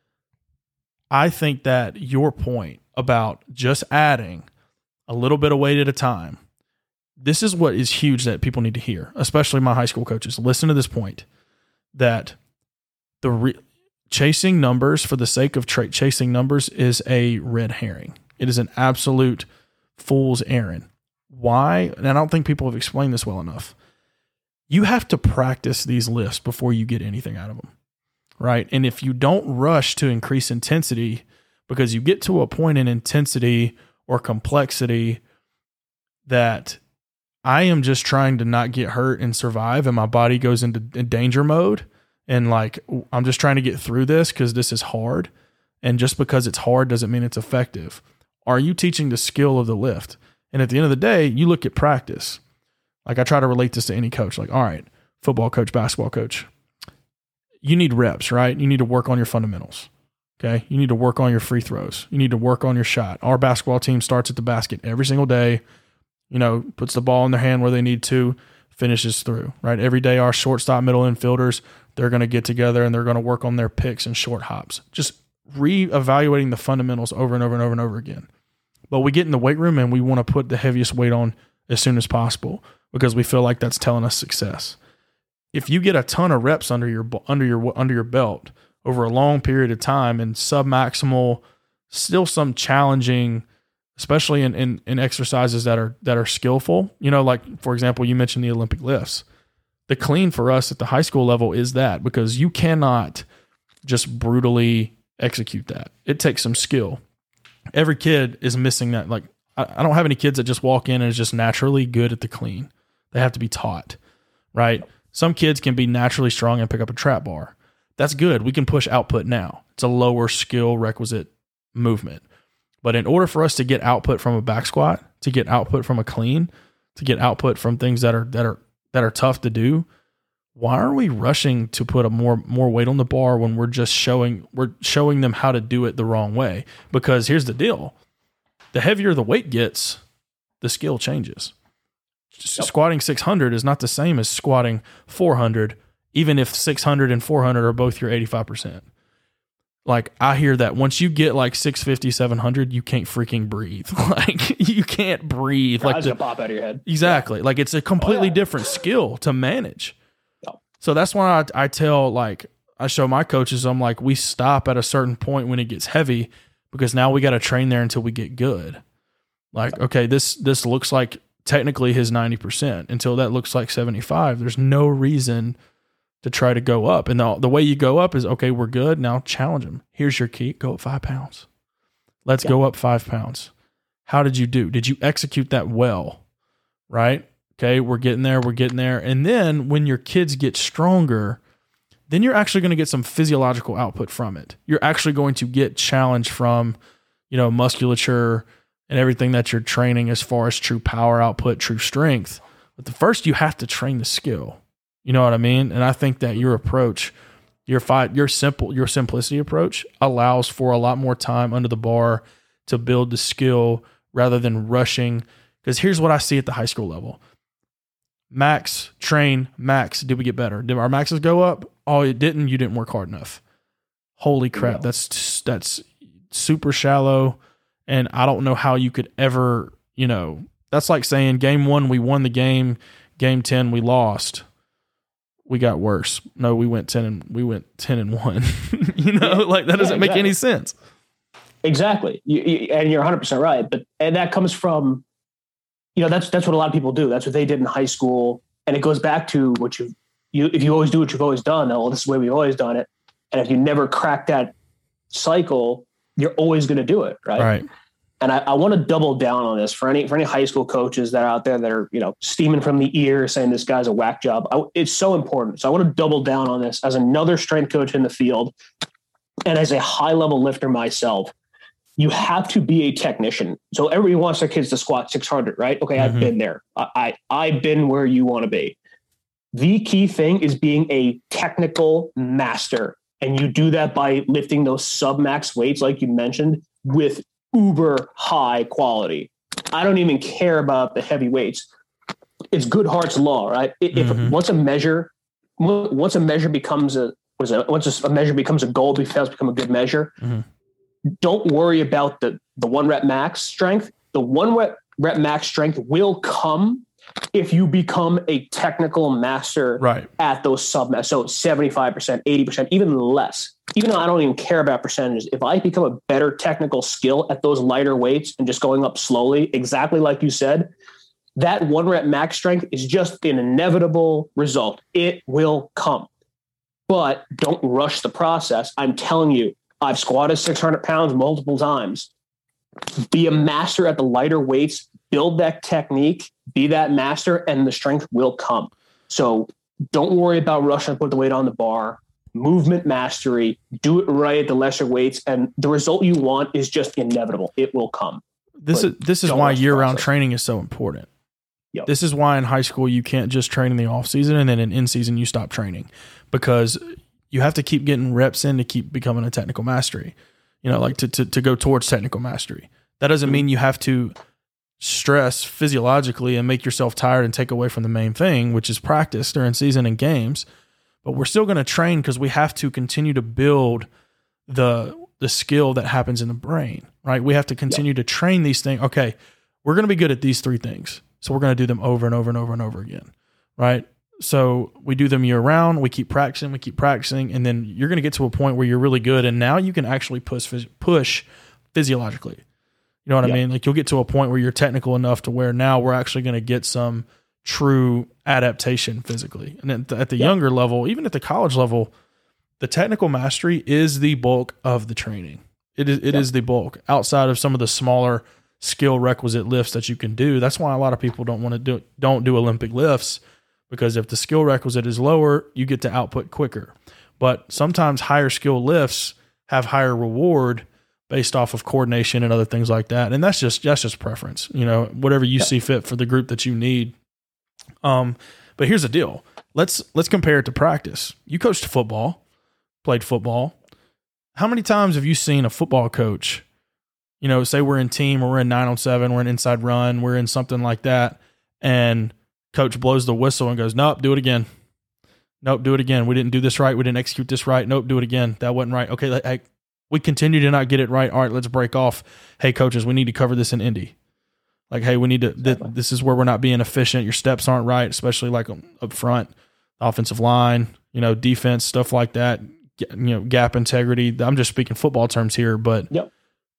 [SPEAKER 1] I think that your point about just adding a little bit of weight at a time, this is what is huge that people need to hear, especially my high school coaches. Listen to this point, that the re- chasing numbers for the sake of tra- chasing numbers is a red herring. It is an absolute fool's errand. Why? And I don't think people have explained this well enough. You have to practice these lifts before you get anything out of them, right? And if you don't rush to increase intensity, because you get to a point in intensity or complexity that I am just trying to not get hurt and survive, and my body goes into danger mode, and like, I'm just trying to get through this because this is hard. And just because it's hard doesn't mean it's effective. Are you teaching the skill of the lift? And at the end of the day, you look at practice. Like, I try to relate this to any coach. Like, all right, football coach, basketball coach, you need reps, right? You need to work on your fundamentals. Okay. You need to work on your free throws. You need to work on your shot. Our basketball team starts at the basket every single day, you know, puts the ball in their hand where they need to, finishes through, right? Every day, our shortstop, middle infielders, they're going to get together and they're going to work on their picks and short hops. Just re-evaluating the fundamentals over and over and over and over again. But we get in the weight room and we want to put the heaviest weight on as soon as possible because we feel like that's telling us success. If you get a ton of reps under your under your under your belt over a long period of time and submaximal, still some challenging, especially in, in, in exercises that are that are skillful, you know, like for example, you mentioned the Olympic lifts. The clean for us at the high school level is that because you cannot just brutally execute that. It takes some skill. Every kid is missing that. Like I, I don't have any kids that just walk in and is just naturally good at the clean. They have to be taught, right? Some kids can be naturally strong and pick up a trap bar. That's good. We can push output now. It's a lower skill requisite movement. But in order for us to get output from a back squat, to get output from a clean, to get output from things that are that are that are tough to do, why are we rushing to put a more more weight on the bar when we're just showing we're showing them how to do it the wrong way? Because here's the deal. The heavier the weight gets, the skill changes. Yep. Squatting six hundred is not the same as squatting four hundred, even if six hundred and four hundred are both your eighty-five percent. Like I hear that once you get like six fifty, seven hundred, you can't freaking breathe. Like you can't breathe.
[SPEAKER 4] Your
[SPEAKER 1] like
[SPEAKER 4] eyes
[SPEAKER 1] the,
[SPEAKER 4] gonna pop out of your head.
[SPEAKER 1] Exactly. Like it's a completely
[SPEAKER 4] oh, yeah.
[SPEAKER 1] different skill to manage.
[SPEAKER 4] Yep.
[SPEAKER 1] So that's why I, I tell, like, I show my coaches, I'm like, we stop at a certain point when it gets heavy because now we got to train there until we get good. Like, okay, this, this looks like technically his ninety percent until that looks like seventy-five. There's no reason to try to go up. And the, the way you go up is, okay, we're good. Now challenge him. Here's your key. Go up five pounds. Let's yeah. go up five pounds. How did you do? Did you execute that well? Right? Okay, we're getting there. We're getting there. And then when your kids get stronger, then you're actually going to get some physiological output from it. You're actually going to get challenged from, you know, musculature and everything that you're training as far as true power output, true strength. But the first you have to train the skill. You know what I mean? And I think that your approach, your fight, your simple, your simplicity approach allows for a lot more time under the bar to build the skill rather than rushing. Because here's what I see at the high school level. Max, train, max. Did we get better? Did our maxes go up? Oh, it didn't. You didn't work hard enough. Holy crap. No. That's, that's super shallow. And I don't know how you could ever, you know, that's like saying game one, we won the game. Game ten, we lost. We got worse. No, we went ten and we went ten and one. You know, like that doesn't yeah, exactly. make any sense.
[SPEAKER 4] Exactly. You, you, and you're one hundred percent right. But, and that comes from, you know, that's, that's what a lot of people do. That's what they did in high school. And it goes back to what you, you, if you always do what you've always done, oh, well, this is the way we've always done it. And if you never crack that cycle, you're always going to do it. Right.
[SPEAKER 1] Right.
[SPEAKER 4] And I, I want to double down on this for any, for any high school coaches that are out there that are, you know, steaming from the ear saying this guy's a whack job. I, it's so important. So I want to double down on this as another strength coach in the field. And as a high level lifter myself, you have to be a technician. So everybody wants their kids to squat six hundred, right? Okay. Mm-hmm. I've been there. I, I I've been where you want to be. The key thing is being a technical master. And you do that by lifting those sub-max weights, like you mentioned, with uber high quality. I don't even care about the heavy weights. It's Goodhart's law, right? If mm-hmm. once a measure, once a measure becomes a, was a once a measure becomes a goal, it fails to become a good measure. Mm-hmm. Don't worry about the the one rep max strength. The one rep rep max strength will come if you become a technical master
[SPEAKER 1] right.
[SPEAKER 4] at those sub max. So seventy-five percent, eighty percent, even less. Even though I don't even care about percentages, if I become a better technical skill at those lighter weights and just going up slowly, exactly like you said, that one rep max strength is just an inevitable result. It will come. But don't rush the process. I'm telling you, I've squatted six hundred pounds multiple times. Be a master at the lighter weights, build that technique, be that master, and the strength will come. So don't worry about rushing to put the weight on the bar. Movement mastery, do it right at the lesser weights, and the result you want is just inevitable. It will come.
[SPEAKER 1] This
[SPEAKER 4] but
[SPEAKER 1] is this is why year-round training is so important.
[SPEAKER 4] Yep.
[SPEAKER 1] This is why in high school you can't just train in the off season and then in in season you stop training, because you have to keep getting reps in to keep becoming a technical mastery. You know, like to to to go towards technical mastery. That doesn't mean you have to stress physiologically and make yourself tired and take away from the main thing, which is practice during season and games. But we're still going to train because we have to continue to build the the skill that happens in the brain, right? We have to continue yep. to train these things. Okay, we're going to be good at these three things. So we're going to do them over and over and over and over again, right? So we do them year round. We keep practicing, we keep practicing, and then you're going to get to a point where you're really good, and now you can actually push push physiologically. You know what yep. I mean? Like you'll get to a point where you're technical enough to where now we're actually going to get some true adaptation physically. And then at the yep. younger level, even at the college level, the technical mastery is the bulk of the training. It is it yep. is the bulk outside of some of the smaller skill requisite lifts that you can do. That's why a lot of people don't want to do don't do Olympic lifts, because if the skill requisite is lower, you get to output quicker. But sometimes higher skill lifts have higher reward based off of coordination and other things like that. And that's just that's just preference. You know, whatever you yep. see fit for the group that you need. Um, but here's the deal. Let's let's compare it to practice. You coached football, played football. How many times have you seen a football coach, you know, say we're in team or we're in nine on seven, we're in inside run, we're in something like that, and coach blows the whistle and goes, nope, do it again. Nope, do it again. We didn't do this right. We didn't execute this right. Nope, do it again. That wasn't right. Okay, hey, we continue to not get it right. All right, let's break off. Hey, coaches, we need to cover this in Indy. Like, hey, we need to, th- this is where we're not being efficient. Your steps aren't right, especially like up front, offensive line, you know, defense, stuff like that. You know, gap integrity. I'm just speaking football terms here, but
[SPEAKER 4] yep.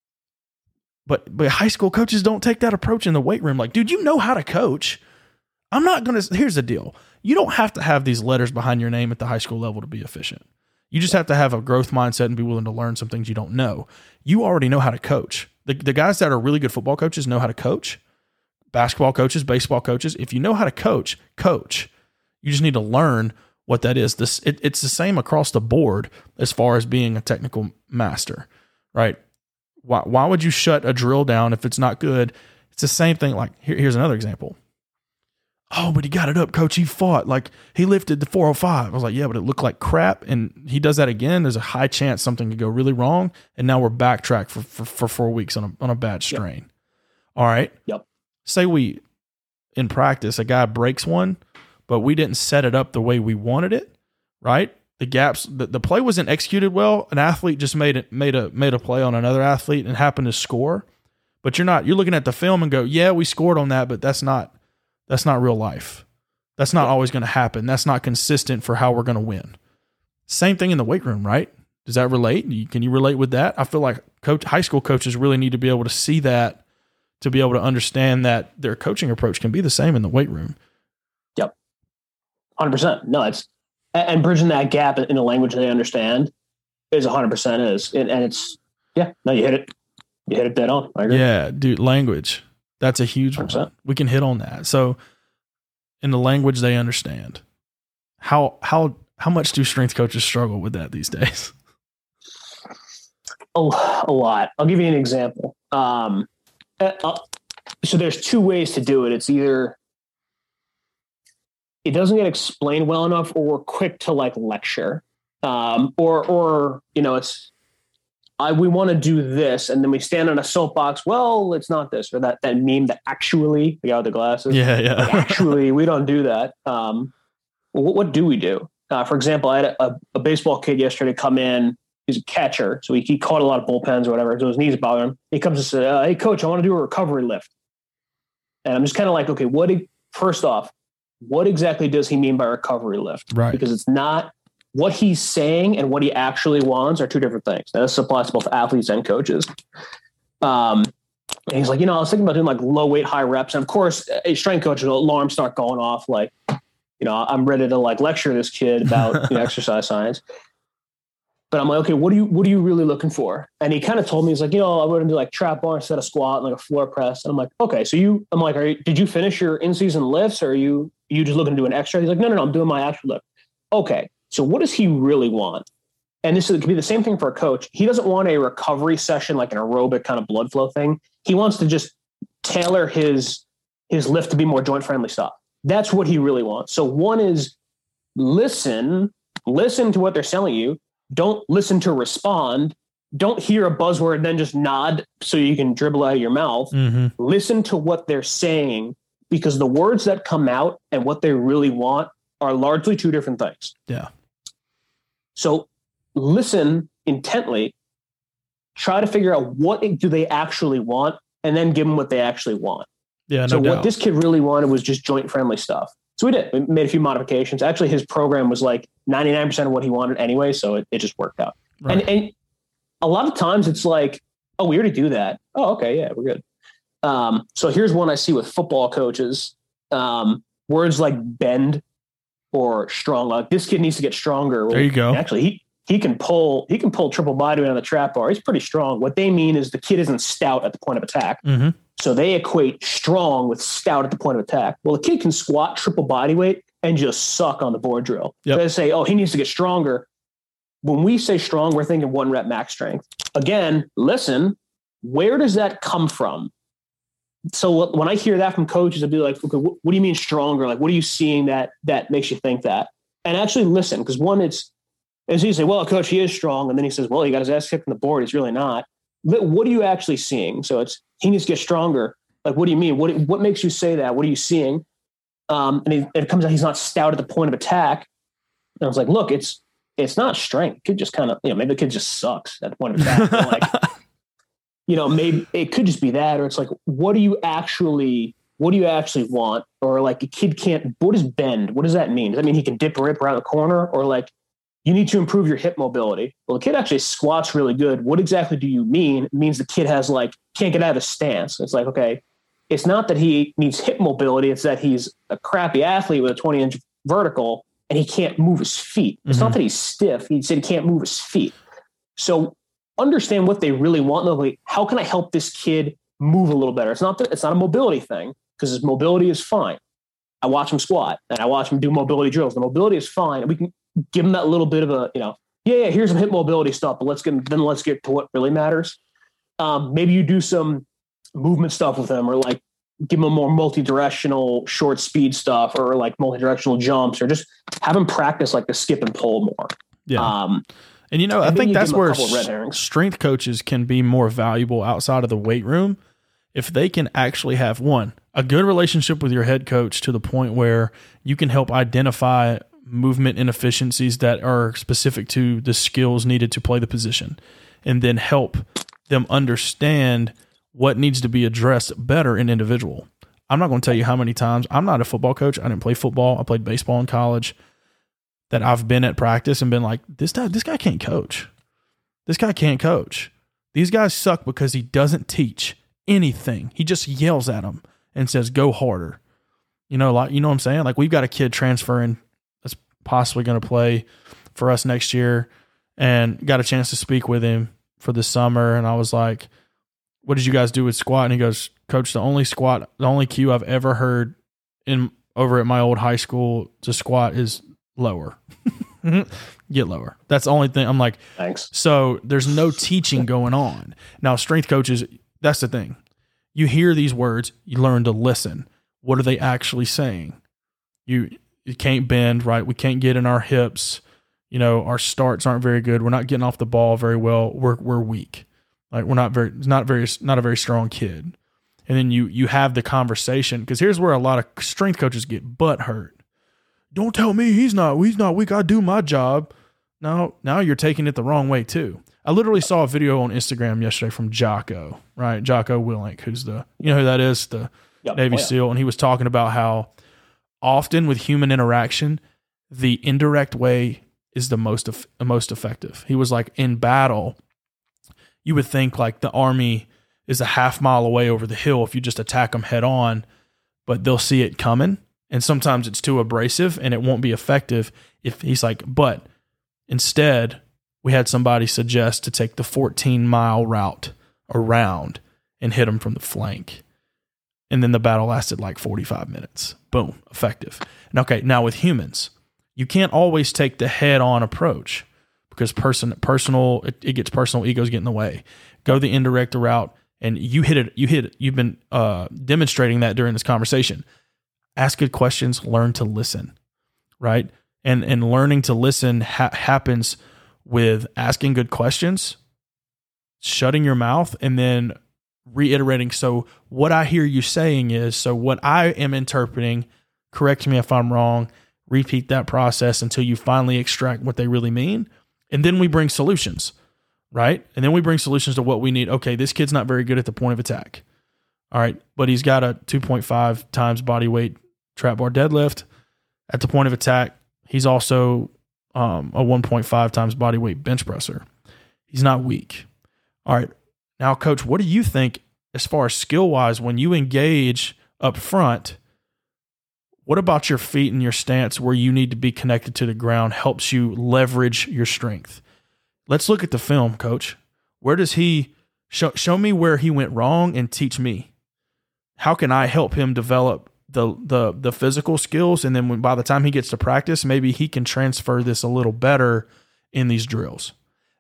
[SPEAKER 1] but but high school coaches don't take that approach in the weight room. Like, dude, you know how to coach. I'm not going to, here's the deal. You don't have to have these letters behind your name at the high school level to be efficient. You just have to have a growth mindset and be willing to learn some things you don't know. You already know how to coach. The the guys that are really good football coaches know how to coach. Basketball coaches, baseball coaches. If you know how to coach, coach. You just need to learn what that is. This it, it's the same across the board as far as being a technical master, right? Why why would you shut a drill down if it's not good? It's the same thing. Like here, here's another example. Oh, but he got it up, coach. He fought. Like he lifted the four oh five. I was like, yeah, but it looked like crap. And he does that again. There's a high chance something could go really wrong. And now we're backtracked for for, for four weeks on a on a bad strain. Yep. All right.
[SPEAKER 4] Yep.
[SPEAKER 1] Say we in practice a guy breaks one, but we didn't set it up the way we wanted it, right? The gaps, the, the play wasn't executed well. An athlete just made it, made a, made a play on another athlete and happened to score. But you're not, you're looking at the film and go, yeah, we scored on that, but that's not, that's not real life. That's not always going to happen. That's not consistent for how we're going to win. Same thing in the weight room, right? Does that relate? Can you relate with that? I feel like coach, high school coaches really need to be able to see that, to be able to understand that their coaching approach can be the same in the weight room.
[SPEAKER 4] Yep. one hundred percent. No, it's, and bridging that gap in a language they understand is one hundred percent is. And, and it's, yeah, no, you hit it. You hit it dead on. I agree.
[SPEAKER 1] Yeah, dude, language. That's a huge one. one. We can hit on that. So in the language they understand, how, how, how much do strength coaches struggle with that these days?
[SPEAKER 4] A, a lot. I'll give you an example. Um, uh, so there's two ways to do it. It's either it doesn't get explained well enough, or we're quick to like lecture, um, or, or, you know, it's, I, we want to do this. And then we stand on a soapbox. Well, it's not this, or that, that meme that actually, the guy with the glasses.
[SPEAKER 1] Yeah. Yeah.
[SPEAKER 4] Like, actually, we don't do that. Um, what, what do we do? Uh, for example, I had a, a baseball kid yesterday come in. He's a catcher. So he, he caught a lot of bullpens or whatever. So his knees bother him. He comes and says, uh, hey coach, I want to do a recovery lift. And I'm just kind of like, okay, what, first off, what exactly does he mean by recovery lift?
[SPEAKER 1] Right.
[SPEAKER 4] Because it's not what he's saying, and what he actually wants are two different things. Now, this applies to both athletes and coaches. Um, and he's like, you know, I was thinking about doing like low weight, high reps. And of course, a strength coach, alarms start going off. Like, you know, I'm ready to like lecture this kid about you know, exercise science. But I'm like, okay, what do you, what are you really looking for? And he kind of told me, he's like, you know, I want to do like trap bar instead of squat and like a floor press. And I'm like, okay, so you, I'm like, are you, did you finish your in-season lifts, or are you, are you just looking to do an extra? He's like, no, no, no, I'm doing my actual lift. Okay. So what does he really want? And this is, it could be the same thing for a coach. He doesn't want a recovery session, like an aerobic kind of blood flow thing. He wants to just tailor his, his lift to be more joint friendly stuff. That's what he really wants. So one is listen, listen to what they're selling you. Don't listen to respond. Don't hear a buzzword and then just nod so you can dribble out of your mouth.
[SPEAKER 1] Mm-hmm.
[SPEAKER 4] Listen to what they're saying, because the words that come out and what they really want are largely two different things.
[SPEAKER 1] Yeah.
[SPEAKER 4] So listen intently, try to figure out what do they actually want and then give them what they actually want.
[SPEAKER 1] Yeah. No
[SPEAKER 4] so
[SPEAKER 1] doubt.
[SPEAKER 4] what this kid really wanted was just joint friendly stuff. So we did. We made a few modifications. Actually, his program was like ninety-nine percent of what he wanted anyway, so it, it just worked out.
[SPEAKER 1] Right.
[SPEAKER 4] And, and a lot of times it's like, oh, we already do that. Oh, okay, yeah, we're good. Um, so here's one I see with football coaches. Um, words like bend or strong. Like this kid needs to get stronger.
[SPEAKER 1] There you go.
[SPEAKER 4] Actually, he he can pull he can pull triple bodyweight on the trap bar. He's pretty strong. What they mean is the kid isn't stout at the point of attack.
[SPEAKER 1] Mm-hmm.
[SPEAKER 4] So they equate strong with stout at the point of attack. Well, the kid can squat triple bodyweight and just suck on the board drill.
[SPEAKER 1] Yep.
[SPEAKER 4] So they say, oh, he needs to get stronger. When we say strong, we're thinking one rep max strength. Again, listen, where does that come from? So when I hear that from coaches, I'd be like, okay, what, what do you mean stronger? Like, what are you seeing that that makes you think that? And actually listen, because one, it's as you say, well, coach, he is strong. And then he says, well, he got his ass kicked on the board. He's really not. But what are you actually seeing? So it's, he needs to get stronger. Like, what do you mean? What what makes you say that? What are you seeing? Um, and it, it comes out he's not stout at the point of attack. And I was like, look, it's it's not strength. It could just kind of, you know, maybe the kid just sucks at the point of attack. Like, you know, maybe it could just be that, or it's like, what do you actually, what do you actually want? Or like a kid can't, what is bend? What does that mean? Does that mean he can dip and rip around the corner? Or like, you need to improve your hip mobility. Well, the kid actually squats really good. What exactly do you mean? It means the kid has like, can't get out of his stance. It's like, okay, it's not that he needs hip mobility. It's that he's a crappy athlete with a twenty inch vertical and he can't move his feet. It's mm-hmm. not that he's stiff. He said he can't move his feet. So understand what they really want. Like, how can I help this kid move a little better? It's not that it's not a mobility thing because his mobility is fine. I watch him squat and I watch him do mobility drills. The mobility is fine. We can give him that little bit of a, you know, yeah, yeah, here's some hip mobility stuff, but let's get, then let's get to what really matters. Um, maybe you do some movement stuff with him or like give him a more multi-directional short speed stuff or like multi-directional jumps or just have him practice like the skip and pull more.
[SPEAKER 1] Yeah.
[SPEAKER 4] Um,
[SPEAKER 1] and, you know, I think
[SPEAKER 4] you
[SPEAKER 1] that's where
[SPEAKER 4] s-
[SPEAKER 1] strength coaches can be more valuable outside of the weight room if they can actually have, one, a good relationship with your head coach to the point where you can help identify movement inefficiencies that are specific to the skills needed to play the position, and then help them understand what needs to be addressed better in individual. I'm not going to tell you how many times, I'm not a football coach. I didn't play football. I played baseball in college, that I've been at practice and been like, this guy, this guy can't coach. This guy can't coach. These guys suck because he doesn't teach anything. He just yells at them and says, go harder. You know, like, you know what I'm saying? Like, we've got a kid transferring that's possibly going to play for us next year, and got a chance to speak with him for the summer. And I was like, what did you guys do with squat? And he goes, coach, the only squat, the only cue I've ever heard in over at my old high school to squat is lower. Get lower. That's the only thing. I'm like,
[SPEAKER 4] thanks.
[SPEAKER 1] So there's no teaching going on. Now, strength coaches, that's the thing. You hear these words, you learn to listen. What are they actually saying? You, you can't bend, right? We can't get in our hips. You know, our starts aren't very good. We're not getting off the ball very well. We're we're weak. Like, we're not very, not very, not a very strong kid. And then you you have the conversation, because here's where a lot of strength coaches get butt hurt. Don't tell me he's not he's not weak. I do my job. No, now you're taking it the wrong way too. I literally saw a video on Instagram yesterday from Jocko, right? Jocko Willink, who's the, you know who that is, the yep. Navy oh, yeah. SEAL, and he was talking about how often with human interaction, the indirect way is the most of, most effective. He was like, in battle, you would think like the Army is a half mile away over the hill if you just attack them head on, but they'll see it coming. And sometimes it's too abrasive and it won't be effective. If he's like, but instead we had somebody suggest to take the fourteen mile route around and hit them from the flank. And then the battle lasted like forty-five minutes. Boom, effective. And okay, now with humans, you can't always take the head on approach because person, personal, it, it gets personal, egos get in the way. Go the indirect route, and you hit it. You hit it. You've been uh, demonstrating that during this conversation. Ask good questions, learn to listen, right? And and learning to listen ha- happens with asking good questions, shutting your mouth, and then reiterating. So what I hear you saying is, so what I am interpreting, correct me if I'm wrong, repeat that process until you finally extract what they really mean. And then we bring solutions, right? And then we bring solutions to what we need. Okay, this kid's not very good at the point of attack. All right, but he's got a two point five times body weight trap bar deadlift at the point of attack. He's also um, a one point five times body weight bench presser. He's not weak. All right, now, coach, what do you think as far as skill-wise when you engage up front? What about your feet and your stance where you need to be connected to the ground helps you leverage your strength? Let's look at the film, coach. Where does he show, show me where he went wrong and teach me? How can I help him develop the the the physical skills? And then when, by the time he gets to practice, maybe he can transfer this a little better in these drills.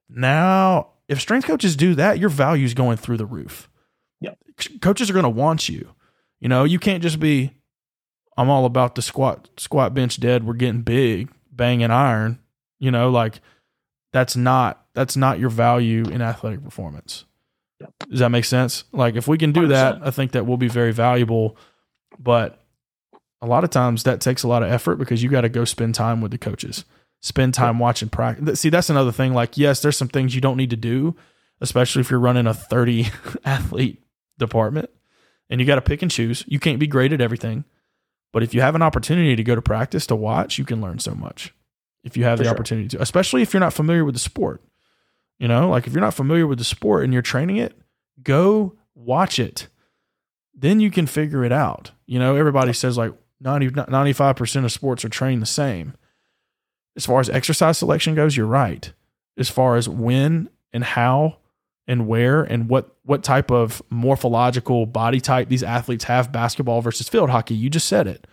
[SPEAKER 1] Now, if strength coaches do that, your value's going through the roof.
[SPEAKER 4] Yep.
[SPEAKER 1] Coaches are going to want you. You know, you can't just be, I'm all about the squat, squat, bench, dead. We're getting big, banging iron. You know, like that's not that's not your value in athletic performance.
[SPEAKER 4] Yep.
[SPEAKER 1] Does that make sense? Like if we can do
[SPEAKER 4] one hundred percent.
[SPEAKER 1] that, I think that will be very valuable. But a lot of times that takes a lot of effort because you got to go spend time with the coaches, spend time watching practice. See, that's another thing. Like, yes, there's some things you don't need to do, especially if you're running a thirty athlete department and you got to pick and choose. You can't be great at everything. But if you have an opportunity to go to practice to watch, you can learn so much. If you have
[SPEAKER 4] For
[SPEAKER 1] the
[SPEAKER 4] sure.
[SPEAKER 1] opportunity to, especially if you're not familiar with the sport. You know, like if you're not familiar with the sport and you're training it, go watch it. Then you can figure it out. You know, everybody says like ninety, ninety-five percent of sports are trained the same. As far as exercise selection goes, you're right. As far as when and how and where and what, what type of morphological body type these athletes have, basketball versus field hockey, you just said it.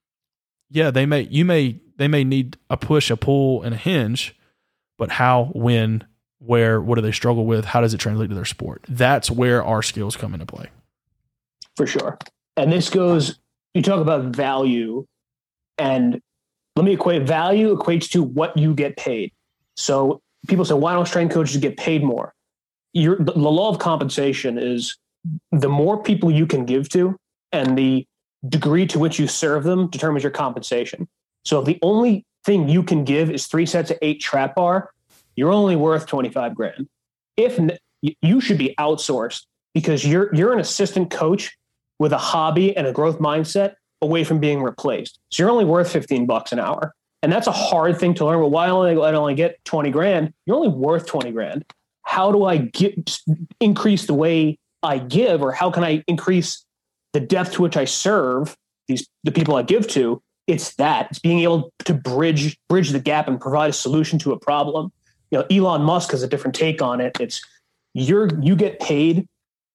[SPEAKER 1] Yeah, they may, you may, they may need a push, a pull, and a hinge, but how, when, where, what do they struggle with? How does it translate to their sport? That's where our skills come into play.
[SPEAKER 4] For sure. And this goes, you talk about value, and let me equate value equates to what you get paid. So people say, why don't strength coaches get paid more? You're, the, the law of compensation is the more people you can give to and the degree to which you serve them determines your compensation. So if the only thing you can give is three sets of eight trap bar, you're only worth twenty-five grand. If n- you should be outsourced because you're, you're an assistant coach with a hobby and a growth mindset away from being replaced. So you're only worth fifteen bucks an hour. And that's a hard thing to learn. Well, why only I only get twenty grand? You're only worth twenty grand. How do I get increase the way I give, or how can I increase the depth to which I serve these the people I give to? It's that. It's being able to bridge bridge the gap and provide a solution to a problem. You know, Elon Musk has a different take on it. It's you're you get paid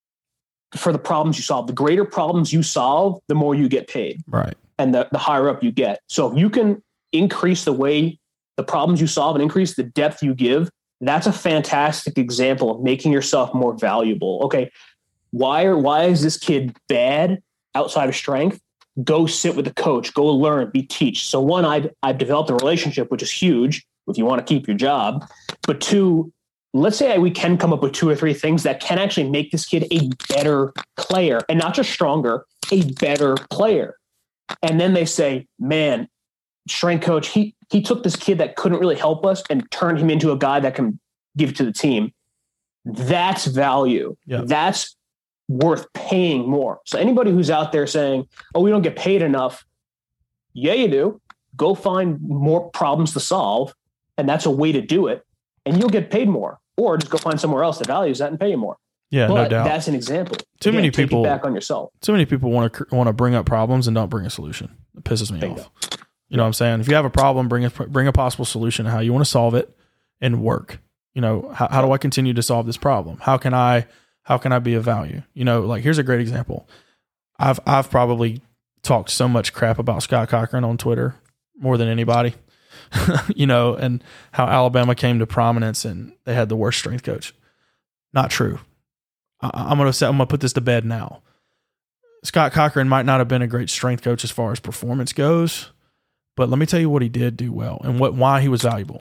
[SPEAKER 4] for the problems you solve. The greater problems you solve, the more you get paid.
[SPEAKER 1] Right.
[SPEAKER 4] And the, the higher up you get. So if you can increase the way the problems you solve and increase the depth you give, that's a fantastic example of making yourself more valuable. Okay, why are why is this kid bad outside of strength? Go sit with the coach, go learn, be teach. So one, I've I've developed a relationship, which is huge if you want to keep your job. But two, let's say we can come up with two or three things that can actually make this kid a better player, and not just stronger, a better player. And then they say, man, strength coach, he he took this kid that couldn't really help us and turned him into a guy that can give to the team. That's value.
[SPEAKER 1] Yeah.
[SPEAKER 4] That's worth paying more. So anybody who's out there saying, oh, we don't get paid enough. Yeah, you do. Go find more problems to solve. And that's a way to do it. And you'll get paid more. Or just go find somewhere else that values that and pay you more.
[SPEAKER 1] Yeah,
[SPEAKER 4] but
[SPEAKER 1] no doubt.
[SPEAKER 4] That's an example.
[SPEAKER 1] Too
[SPEAKER 4] Again,
[SPEAKER 1] many
[SPEAKER 4] take it
[SPEAKER 1] people
[SPEAKER 4] back on yourself.
[SPEAKER 1] Too many people want to want to bring up problems and don't bring a solution. It pisses me
[SPEAKER 4] Bingo.
[SPEAKER 1] off. You know what I'm saying? If you have a problem, bring a bring a possible solution to how you want to solve it and work. You know, how, how do I continue to solve this problem? How can I how can I be of value? You know, like here's a great example. I've I've probably talked so much crap about Scott Cochran on Twitter more than anybody. You know, and how Alabama came to prominence and they had the worst strength coach. Not true. I, I'm gonna say I'm gonna put this to bed now. Scott Cochran might not have been a great strength coach as far as performance goes, but let me tell you what he did do well and what why he was valuable.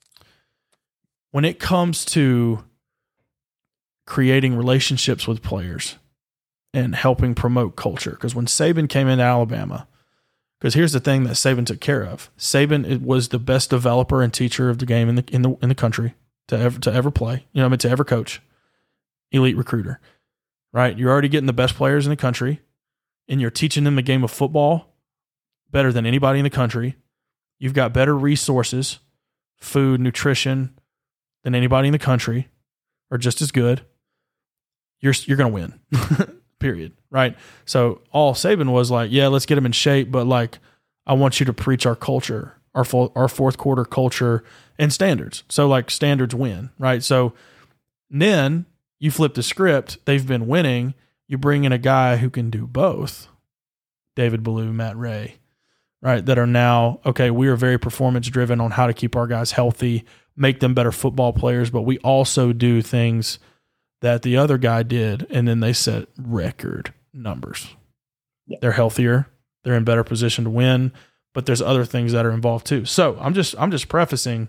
[SPEAKER 1] When it comes to creating relationships with players and helping promote culture, because when Saban came into Alabama, because here's the thing that Saban took care of. Saban was the best developer and teacher of the game in the in the in the country to ever to ever play. You know, I mean, to ever coach. Elite recruiter, right? You're already getting the best players in the country, and you're teaching them the game of football better than anybody in the country. You've got better resources, food, nutrition than anybody in the country, or just as good. You're you're going to win, period, right? So all Saban was like, yeah, let's get them in shape, but like, I want you to preach our culture, our full, our fourth quarter culture and standards. So like standards win, right? So then you flip the script. They've been winning. You bring in a guy who can do both, David Ballou, Matt Ray, right? That are now, okay, we are very performance driven on how to keep our guys healthy, make them better football players, but we also do things that the other guy did, and then they set record numbers. Yeah. They're healthier, they're in better position to win, but there's other things that are involved too. So I'm just I'm just prefacing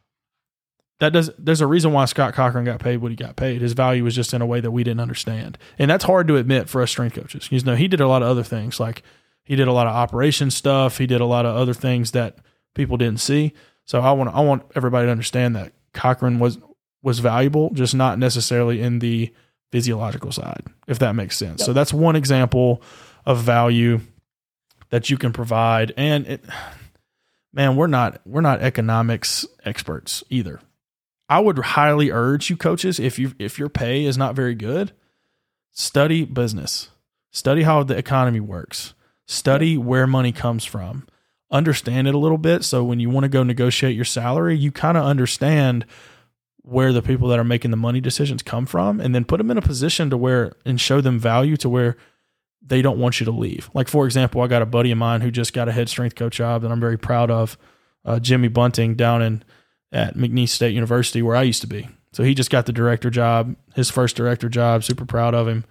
[SPEAKER 1] that does there's a reason why Scott Cochran got paid what he got paid. His value was just in a way that we didn't understand. And that's hard to admit for us strength coaches. You know, he did a lot of other things. Like he did a lot of operation stuff, he did a lot of other things that people didn't see. So I want I want everybody to understand that Cochran was was valuable, just not necessarily in the physiological side, if that makes sense. Yep. So that's one example of value that you can provide. And it, man, we're not, we're not economics experts either. I would highly urge you coaches, if you, if your pay is not very good, study business, study how the economy works, study yep. where money comes from, understand it a little bit. So when you want to go negotiate your salary, you kind of understand where the people that are making the money decisions come from, and then put them in a position to where, and show them value to where they don't want you to leave. Like, for example, I got a buddy of mine who just got a head strength coach job that I'm very proud of, uh, Jimmy Bunting down in at McNeese State University, where I used to be. So he just got the director job, his first director job, super proud of him.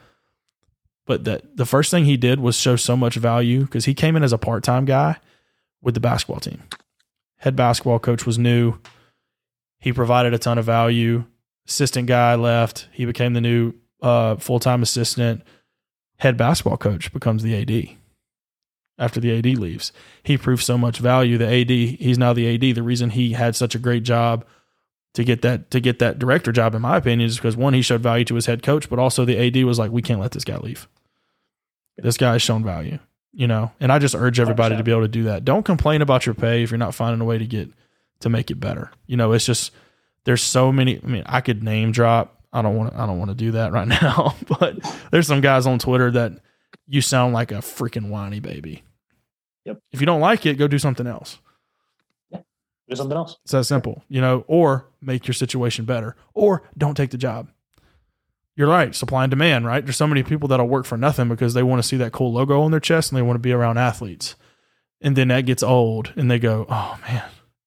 [SPEAKER 1] But that the first thing he did was show so much value, because he came in as a part-time guy with the basketball team. Head basketball coach was new. He provided a ton of value. Assistant guy left. He became the new uh, full-time assistant. Head basketball coach becomes the A D after the A D leaves. He proved so much value. The A D, he's now the A D. The reason he had such a great job to get that to get that director job, in my opinion, is because, one, he showed value to his head coach, but also the A D was like, we can't let this guy leave. This guy has shown value, you know. And I just urge everybody to be able to do that. Don't complain about your pay if you're not finding a way to get to make it better. You know, it's just, there's so many, I mean, I could name drop. I don't want to, I don't want to do that right now, but there's some guys on Twitter that you sound like a freaking whiny baby.
[SPEAKER 4] Yep.
[SPEAKER 1] If you don't like it, go do something else.
[SPEAKER 4] Yeah. Do something else.
[SPEAKER 1] It's that simple, you know, or make your situation better, or don't take the job. You're right. Supply and demand, right? There's so many people that'll work for nothing because they want to see that cool logo on their chest and they want to be around athletes. And then that gets old and they go, oh man,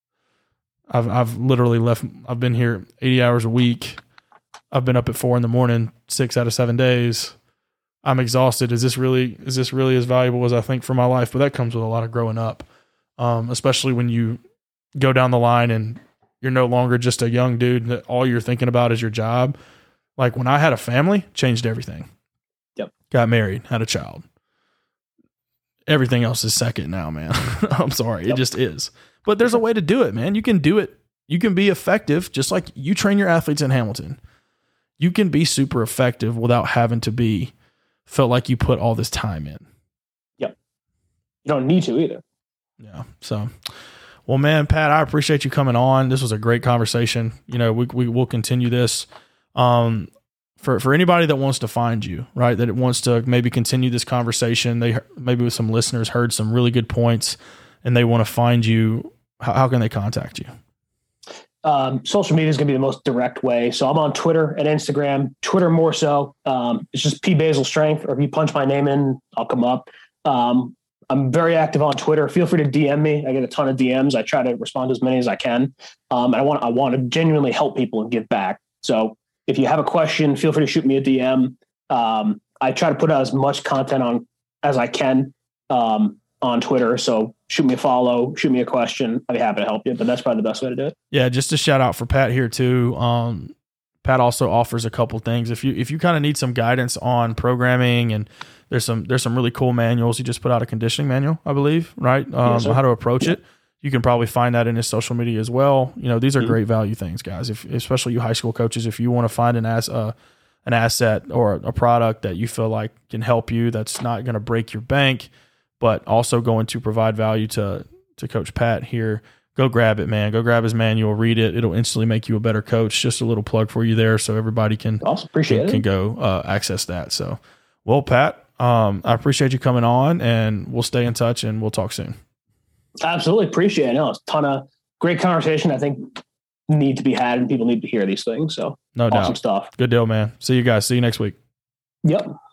[SPEAKER 1] I've I've literally left. I've been here eighty hours a week. I've been up at four in the morning, six out of seven days. I'm exhausted. Is this really is this really as valuable as I think for my life? But that comes with a lot of growing up, um, especially when you go down the line and you're no longer just a young dude that all you're thinking about is your job. Like when I had a family, changed everything.
[SPEAKER 4] Yep. Got
[SPEAKER 1] married, had a child. Everything else is second now, man. I'm sorry. Yep. It just is. But there's a way to do it, man. You can do it. You can be effective, just like you train your athletes in Hamilton. You can be super effective without having to be felt like you put all this time in.
[SPEAKER 4] Yep. You don't need to either.
[SPEAKER 1] Yeah. So, well, man, Pat, I appreciate you coming on. This was a great conversation. You know, we we will continue this. Um, for for anybody that wants to find you, right, that it wants to maybe continue this conversation, they maybe with some listeners heard some really good points, and they want to find you. How, how can they contact you?
[SPEAKER 4] Um, social media is going to be the most direct way. So I'm on Twitter and Instagram, Twitter more so. Um, it's just P Basil Strength, or if you punch my name in, I'll come up. Um, I'm very active on Twitter. Feel free to D M me. I get a ton of D Ms. I try to respond to as many as I can. Um, and I want, I want to genuinely help people and give back. So if you have a question, feel free to shoot me a D M. Um, I try to put out as much content on as I can, um, on Twitter. So shoot me a follow, shoot me a question. I'd be happy to help you, but that's probably the best way to do it.
[SPEAKER 1] Yeah. Just a shout out for Pat here too. Um, Pat also offers a couple things. If you, if you kind of need some guidance on programming, and there's some, there's some really cool manuals. He just put out a conditioning manual, I believe, right? Um, yes, how to approach
[SPEAKER 4] yeah.
[SPEAKER 1] it. You can probably find that in his social media as well. You know, these are
[SPEAKER 4] Mm-hmm.
[SPEAKER 1] great value things, guys. If especially you high school coaches, if you want to find an ass uh, an asset or a product that you feel like can help you, that's not going to break your bank, but also going to provide value to to Coach Pat here, go grab it, man. Go grab his manual, read it. It'll instantly make you a better coach. Just a little plug for you there, so everybody can
[SPEAKER 4] Awesome. Appreciate
[SPEAKER 1] can,
[SPEAKER 4] it.
[SPEAKER 1] can go uh, access that. So, well, Pat, um, I appreciate you coming on, and we'll stay in touch, and we'll talk soon.
[SPEAKER 4] Absolutely appreciate it. No, it's a ton of great conversation. I think need to be had, and people need to hear these things. So
[SPEAKER 1] No
[SPEAKER 4] awesome
[SPEAKER 1] doubt.
[SPEAKER 4] stuff.
[SPEAKER 1] Good deal, man. See you guys. See you next week.
[SPEAKER 4] Yep.